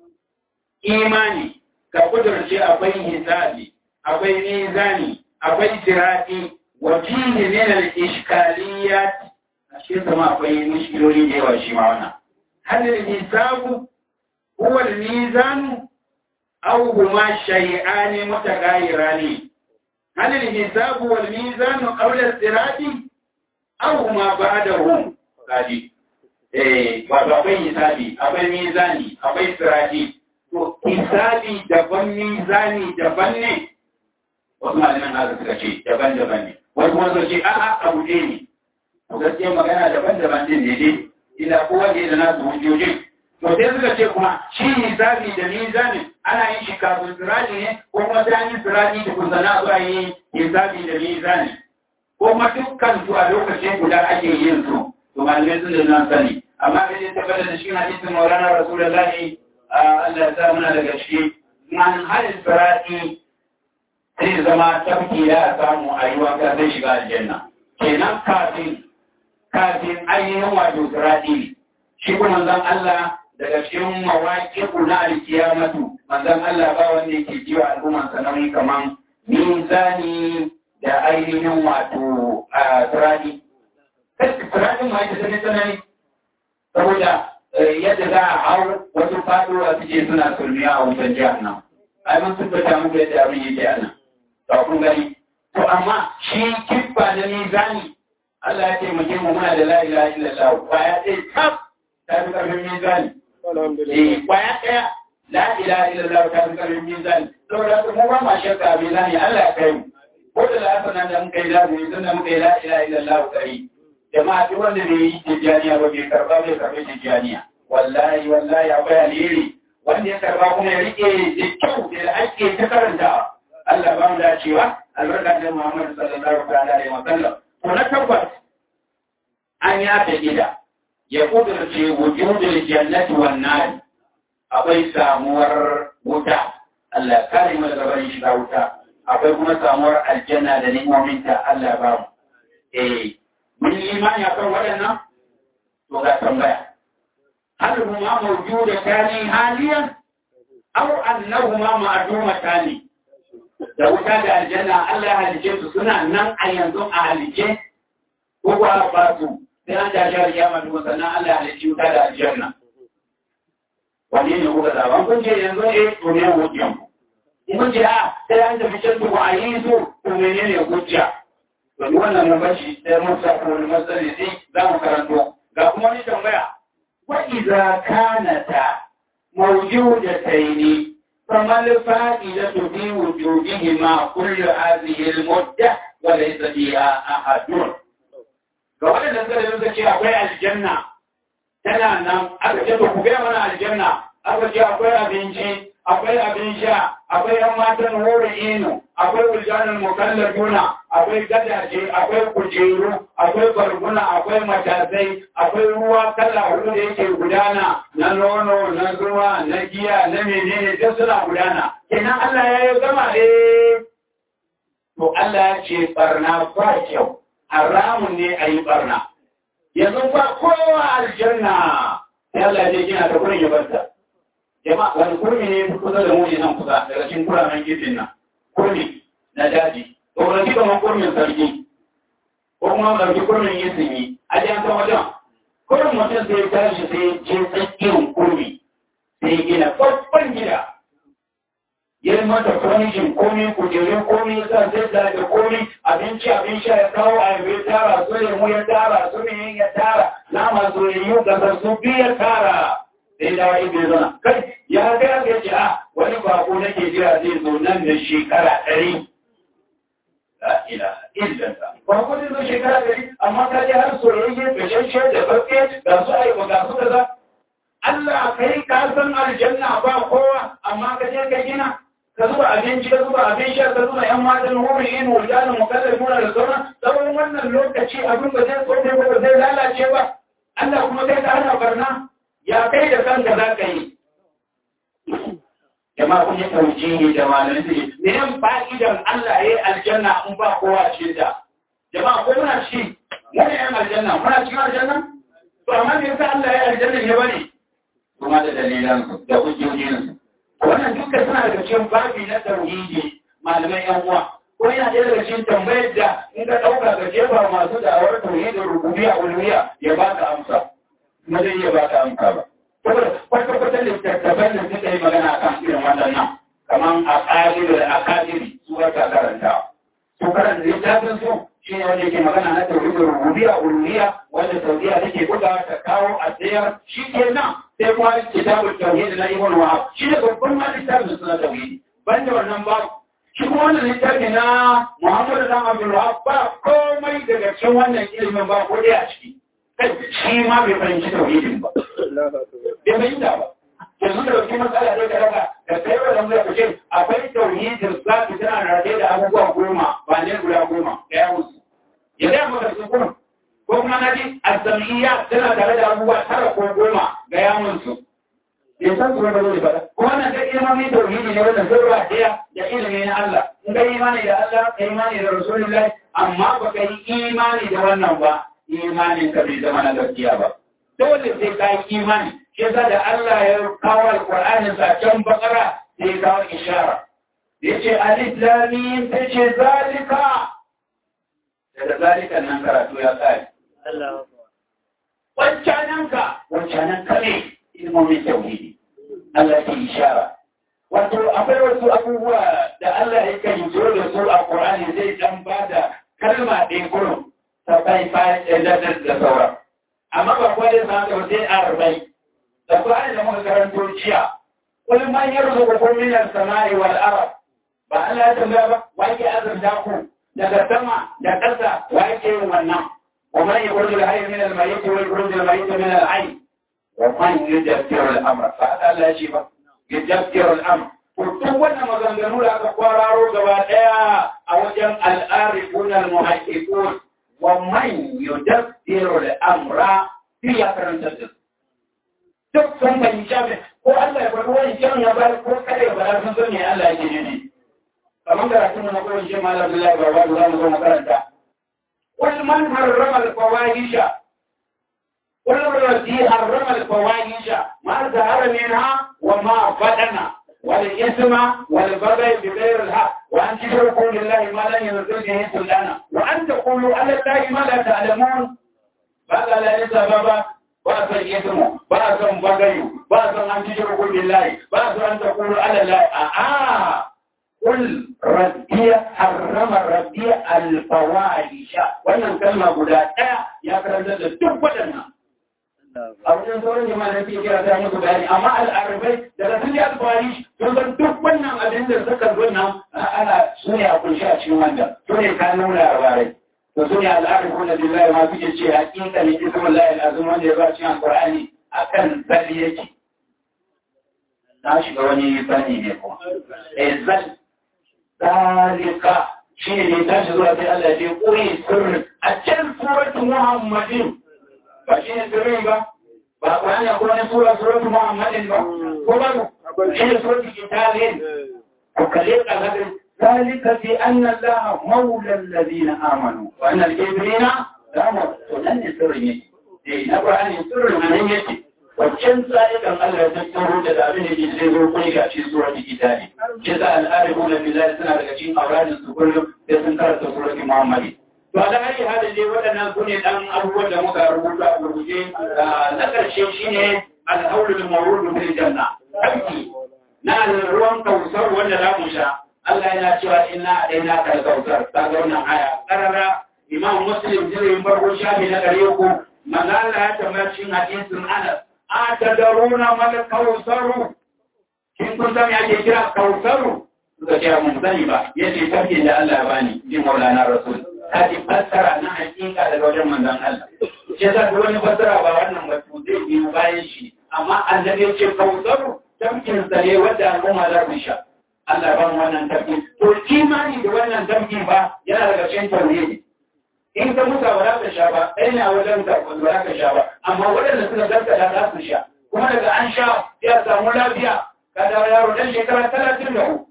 Speaker 2: imani ka kudurce akwai hisabi akwai mizani akwai sirati wa fihi min al-ishkaliyat shi sama akwai mushkiloli da yawa shi ma wannan hal al-hisabu huwa al-mizan aw huma shay'an mutaghayyirani hal al-hisabu wal mizan qabla al-sirati aw huma ba'dahu kadi eh wato akwai hisabi akwai mizani akwai sirati to hisabi daban mizani daban ne wasu malaman haka suka ce daban-daban ne wasu wasu ce a'a abu ne to gaskiya magana daban-daban din ne dai ila kowa da nasu hujjojin. To sai suka ce kuma shi hisabi da mizanin ana yin shi kafin sirati ne ko kuma sai an yi sirati da kun sana zuwa yi hisabi da mizanin. Ko kuma dukkan su a lokacin guda ake yin su. To malamai sun da nan sani. Amma kai dai tabbata da shi hadisin Maulana Rasulullahi Allah ya sa muna daga shi. Man halin sirati zai zama tafki ya samu a yi wanka zai shiga aljanna. Kenan kafin kafin ainihin wato sirati shi kuma manzon Allah daga cikin mawaƙi na alkiyamatu manzon Allah ba wanda yake jiwa al'umman sa nauyi kaman mizani da ainihin wato a sirati. Kai siratin ma ita ne sanani saboda yadda za a hau wasu faɗuwa suke suna sulmiya a wutan jahannam. Ai mun tabbata muku yadda abin yake a nan. Ba kun gani. To amma shi kibba da mizani Allah ya ce mu mu muna da la ilaha illallah kwaya ɗaya tab ta fi ƙarfin mizani. Eh kwaya ɗaya la ilaha illallah ta fi ƙarfin mizani. Saboda haka mu ba ma shakka mizani Allah ya kai mu. Ko da la'asar nan da muka yi lazumi tun da muka yi la ilaha illallah kai. Jama'a duk wanda bai yi tijjaniya ba bai karba bai karbi tijjaniya. Wallahi wallahi akwai alheri wanda ya karba kuma ya rike da kyau da ake ta karanta. Allah ba mu dacewa albarka da Muhammad sallallahu alaihi wa sallam. To na tabbas an ya ta gida ya kudurce wujudul jannati wan nar akwai samuwar wuta Allah kare mu daga barin shiga wuta akwai kuma samuwar aljanna da ni'imominta Allah ba mu eh mun yi imani akan waɗannan to ga tambaya hal huma mawjudatani haliyan aw annahuma ma'dumatani da wuta da aljanna Allah ya halice su suna nan a yanzu a halice ko ba ba su sai an tashi alkiyama duk sannan Allah ya halice wuta da aljanna wani ne kuka zaba kun ce yanzu eh to ne hujjan ku kun ce a sai an tafi can ku a yi su to menene hujja to wannan mun bashi sai mun sa ko wani masali sai za mu karanto ga kuma wani tambaya wa idza kanata mawjudataini فما الفائدة في وجودهما كل هذه المدة وليس فيها أحد فوانا نزل يوزك أقوى الجنة تنا نم أكتب كبير من الجنة أكتب أقوى أبنشي أقوى أبنشا أقوى أماتن هورئين أقوى ولجان المكلفون أقوى قداشي أقوى كجيرو أقوى برغونا أقوى مجازي أقوى روا كلا هلوديك الغدانا نلونو نزوا نجيا نمينين جسنا غدانا كنا الله يغمى إيه تو الله يشي برنا فاكيو حرام ني أي برنا يزنفا قوة الجنة يالله يجينا تقولي يبرتا jama'a wani kurmi ne kusa da muni nan kusa daga cikin kuramen gifin nan kurmi na daji to wani kamar kurmin sarki ko kuma ɗauki kurmin yisimi a jan ta wajen kurmin mutum sai tashi sai je tsakiyar kurmi sai gina babban gida yin mata furnishin komi kujerun komi sa sai da da komi abinci abin sha ya kawo a yabe tara su lemu ya tara su ne ya tara nama soyayyu gasar su biya tara sai da wani bai zana kai ya ga ya ce a wani bako nake jira zai zo nan da shekara ɗari la ilaha illallah bako zai zo shekara ɗari amma ka je har soyayye gashashe da bakke da su ayi ga su kaza Allah kai ka san aljanna ba kowa amma ka je ka gina ka zuba abinci ka zuba abin sha ka zuba yan matan hurin in wulganin mukallafuna da sauran tsawon wannan lokaci abin ba zai tsofe ba zai lalace ba Allah kuma kai ka hana barna ya kai da kanka za ka yi jama'a kun yi tauji ne da malamin su ne yan fa'idan Allah ya yi aljanna in ba kowa cikin ta jama'a ko muna ci muna yan aljanna muna cikin aljanna to amma me yasa Allah ya yi aljanna ne bane kuma da dalilan su da hujjojin su wannan dukkan suna daga cikin babi na tauhidi malamai yan uwa ko yana ɗaya daga cikin tambayar da in ka ɗauka ga jefa masu da'awar tauhidin rububiyya uluhiyya ya baka amsa kuma zai iya baka amsa ba. Saboda kwata-kwata littattafan da suka yi magana kan irin waɗannan, kamar a ƙari da akadiri su wata karanta. Su karanta littafin su shi ne wanda yake magana na tauhidin rububiyya uluhiyya wanda Saudiya take buga ta kawo a tsayar shi ke nan sai kuma kitabul tauhid na Ibn Wahab shi ne babban ma littafin su na tauhidi. Banda wannan babu shi kuma wannan littafi na Muhammadu dan Abdul Wahab ba komai daga cikin wannan ilimin ba ko dai a ciki. kai shi ma bai fahimci tauhidin ba bai fahimta ba yanzu da dauki matsala ne ka raka da kai wa zama ku ce akwai tauhidin za ku tana rarrabe da abubuwa goma ba ne guda goma ga ya musu ya gaya maka su kuma ko kuma na ji azamiya tana tare da abubuwa tara ko goma ga ya musu ya san su wanda zai faɗa kuma nan da ilmomi tauhidi ne wanda zai ruwa ɗaya da ilimi na Allah in ka imani da Allah ka imani da Rasulullahi amma ba ka yi imani da wannan ba imanin ka bai zama na gaskiya ba dole sai ka yi imani shi yasa da Allah ya kawo alƙur'anin sa can bakara sai ya kawo ishara yace alif lam mim tace zalika daga zalika nan karatu ya tsaya Allah wancanan ka wancanan ka ne ilmomin tauhidi Allah ke ishara wato akwai wasu abubuwa da Allah ya kai zo da su a Qur'ani zai dan bada kalma ɗaya kurum ta bai bai da da sauran amma ba kuwa da sa ka sai arba'in da Qur'ani da muka karanto jiya kul man yarzuqukum min as-sama'i wal ard ba Allah ya tambaya ba wai ke azurta ku daga sama da ƙasa wai ke wannan wa man yukhrijul hayya min al-mayyit wa yukhrijul mayyita min al-hayy ومن يدبر الامر فهذا لا شيء يدبر الامر وكل wannan maganganu da aka kwararo gaba daya a wajen al-arifun al-muhaqqiqun wa man yudabbiru al-amra fi karanta duk sun ban jabe ko Allah ya faɗi wani jan ya bar ko kada ya bar sun sani Allah yake yi kamar karatu na ko shi malam Abdullahi baba da mu zo makaranta wal man harrama al-fawahisha كل الذي حرم الفواحش ما ظهر منها وما بطن والإثم والبغي بغير الحق وأن تشركوا لله ما لم ينزل به سلطانا وأن تقولوا على الله ما لا تعلمون بعد لا سبب بعض الإثم بعض البغي بعض أن تشركوا بالله بعض أن تقولوا على الله آه قل ربي حرم ربي الفواحش وأن الكلمة قد يا كرمت تبدنا a wajen sauran jama'a da suke kira ta musu bayani amma al'arabai daga sun yi alfahari sun san duk wannan abin da suka zo nan ana su ne a kunshi a cikin wanda su ne kanun labarai to su ne al'arabu na billahi ma suke ce hakika ne ismin lahi al'azum wanda ya zo cikin alqur'ani akan zali yake na shiga wani fanni ne kuma eh zal zalika shi ne ta shi zuwa sai Allah ya ce kuri sirri a can suratul muhammadin ba shi ne sirri ba ba ƙwani akwai wani sura suratu muhammadin ba ko ba shi ne suratu kitabin ko kale ƙasar ذلك بأن الله مولى الذين آمنوا وأن الكافرين لا مولى سرني إيه نقول عن سر من يجي وكم سائقا الله تذكروا تدابين يجزيه قيل في سورة الكتاب جزاء الآلهون بالله سنة لكشين أولاد السكر يسنكر سورة محمد وعلى أي هذا اللي ودنا نكون الآن أول لما ربوك أبروجين ذكر شيء شيء الأول المورود في الجنة أبكي نال الروم توسر ولا لا مشاء Allah yana cewa inna adaina kal kautsar ta ga wannan aya karara Imam Muslim jirin farko shafi na gare ku manzo Allah ya tambaye cikin hadisin Anas atadaruna mal kautsaru kin kun san ya ke kira kautsaru suka ce mun sani ba yace tafi da Allah bani ji Maulana Rasul kaji fassara na hakika daga wajen manzon Allah ce za ku wani fassara ba wannan ba to zai yi bayan shi amma annabi ya ce kautsaru tamkin sare wanda al'umma za su sha Allah ban wannan tafi to imani da wannan tafi ba yana daga cikin tauhidi in ka musa ba za ka sha ba ɗaya na wajen ka ba za ka sha ba amma waɗanda suka gaskata za su sha kuma daga an sha ya samu lafiya ka da yaro dan shekara talatin da uku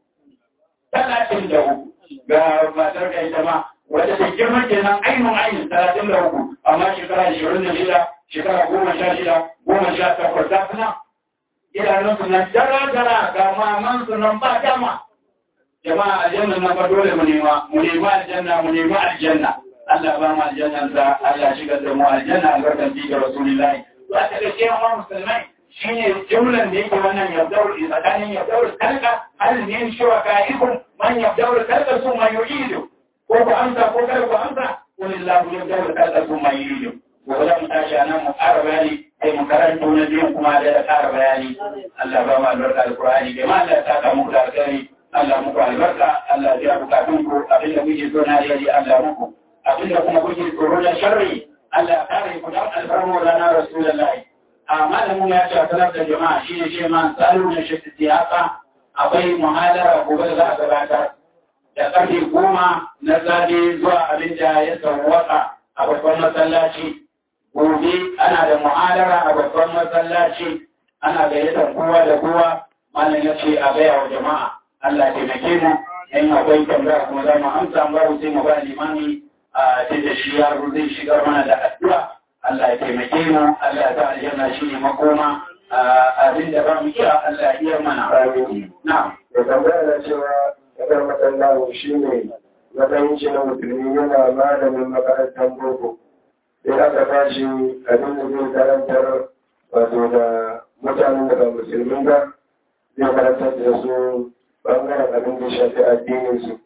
Speaker 2: talatin da uku ga matar ka ita ma wadda ta girma kenan ainihin ainihin talatin da uku amma shekara ashirin da shida shekara goma sha shida goma sha takwas za su na idanunsu nan dara-dara ga mamansu nan ba dama. Jama'a aljanna nan ba dole mu nema, mu nema aljanna, mu nema aljanna. Allah ba mu aljannan sa, Allah shigar da mu aljanna albarkan ji ga Rasulullahi. Ba ta da cewa ma musulmai shine jumlan da yake wannan yabdaur tsakanin yabdaur kalka hal ne shiwa ka ikon man yabdaur kalka su ma yuridu. Ko ku amsa ko kada ku amsa, walillahu yabdaur kalka su ma yuridu. Wa mu tashi anan mu ƙara bayani sai mu karanto na biyu kuma da ƙara bayani Allah ba mu albarka alqur'ani bai ma Allah ta ka muku da alkhairi Allah muku albarka Allah ya bukatun ku abin da kuke so na yayi Allah muku abin da kuma kuke tsoro na sharri Allah ya kare ku don alfarmu lana Rasulullahi. A malamin ya ce a sanar da jama'a shi ne shi ma tsaro ne shi siyasa akwai muhalara gobe da za a gabatar da ƙarfe goma na zaɓe zuwa abin da ya sauwaka a babban masallaci. Gobe ana da muhalara a babban masallaci ana gayyatar kowa da kowa malam ya ce a gaya wa jama'a Allah taimake mu in akwai tambaya kuma za mu amsa mu sai mu ba limami a ce da shi yaro zai shigar mana da addu'a Allah ya taimake mu Allah ya sa aljanna shi ne makoma abin da ba mu iya Allah ya iya mana na
Speaker 3: da tambaya na cewa kadar matsalahu shi ne matsayin shi na musulmi yana malamin makarantar boko sai aka ba shi abin da zai karantar wato da mutanen da ba musulmi ba zai karantar da su bangaren abin da shafi addininsu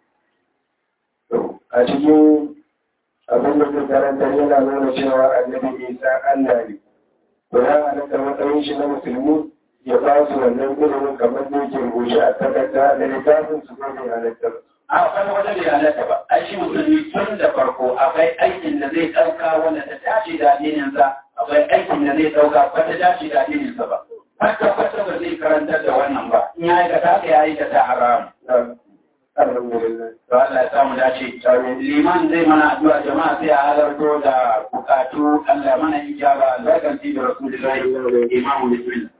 Speaker 3: a cikin abin da zai karantar yana nuna cewa annabi isa Allah ne to ya halatta matsayin shi na musulmi ya ba su wannan ilimin kamar da yake rubuce a takarda da littafin su ko bai halatta ba.
Speaker 2: A wani wata bai halatta ba, ai shi musulmi tun da farko akwai aikin da zai ɗauka wanda ta dace da addininsa, akwai aikin da zai ɗauka ba ta dace da addininsa ba. Kwata kwata ba zai karantar da wannan ba, in ya aikata haka ya aikata haram.
Speaker 3: Alhamdulillah.
Speaker 2: To Allah ya samu dace. Liman zai mana addu'a jama'a sai a halarto da bukatu Allah mana ijaba albarkanci da Rasulullahi Imamu Bismillah.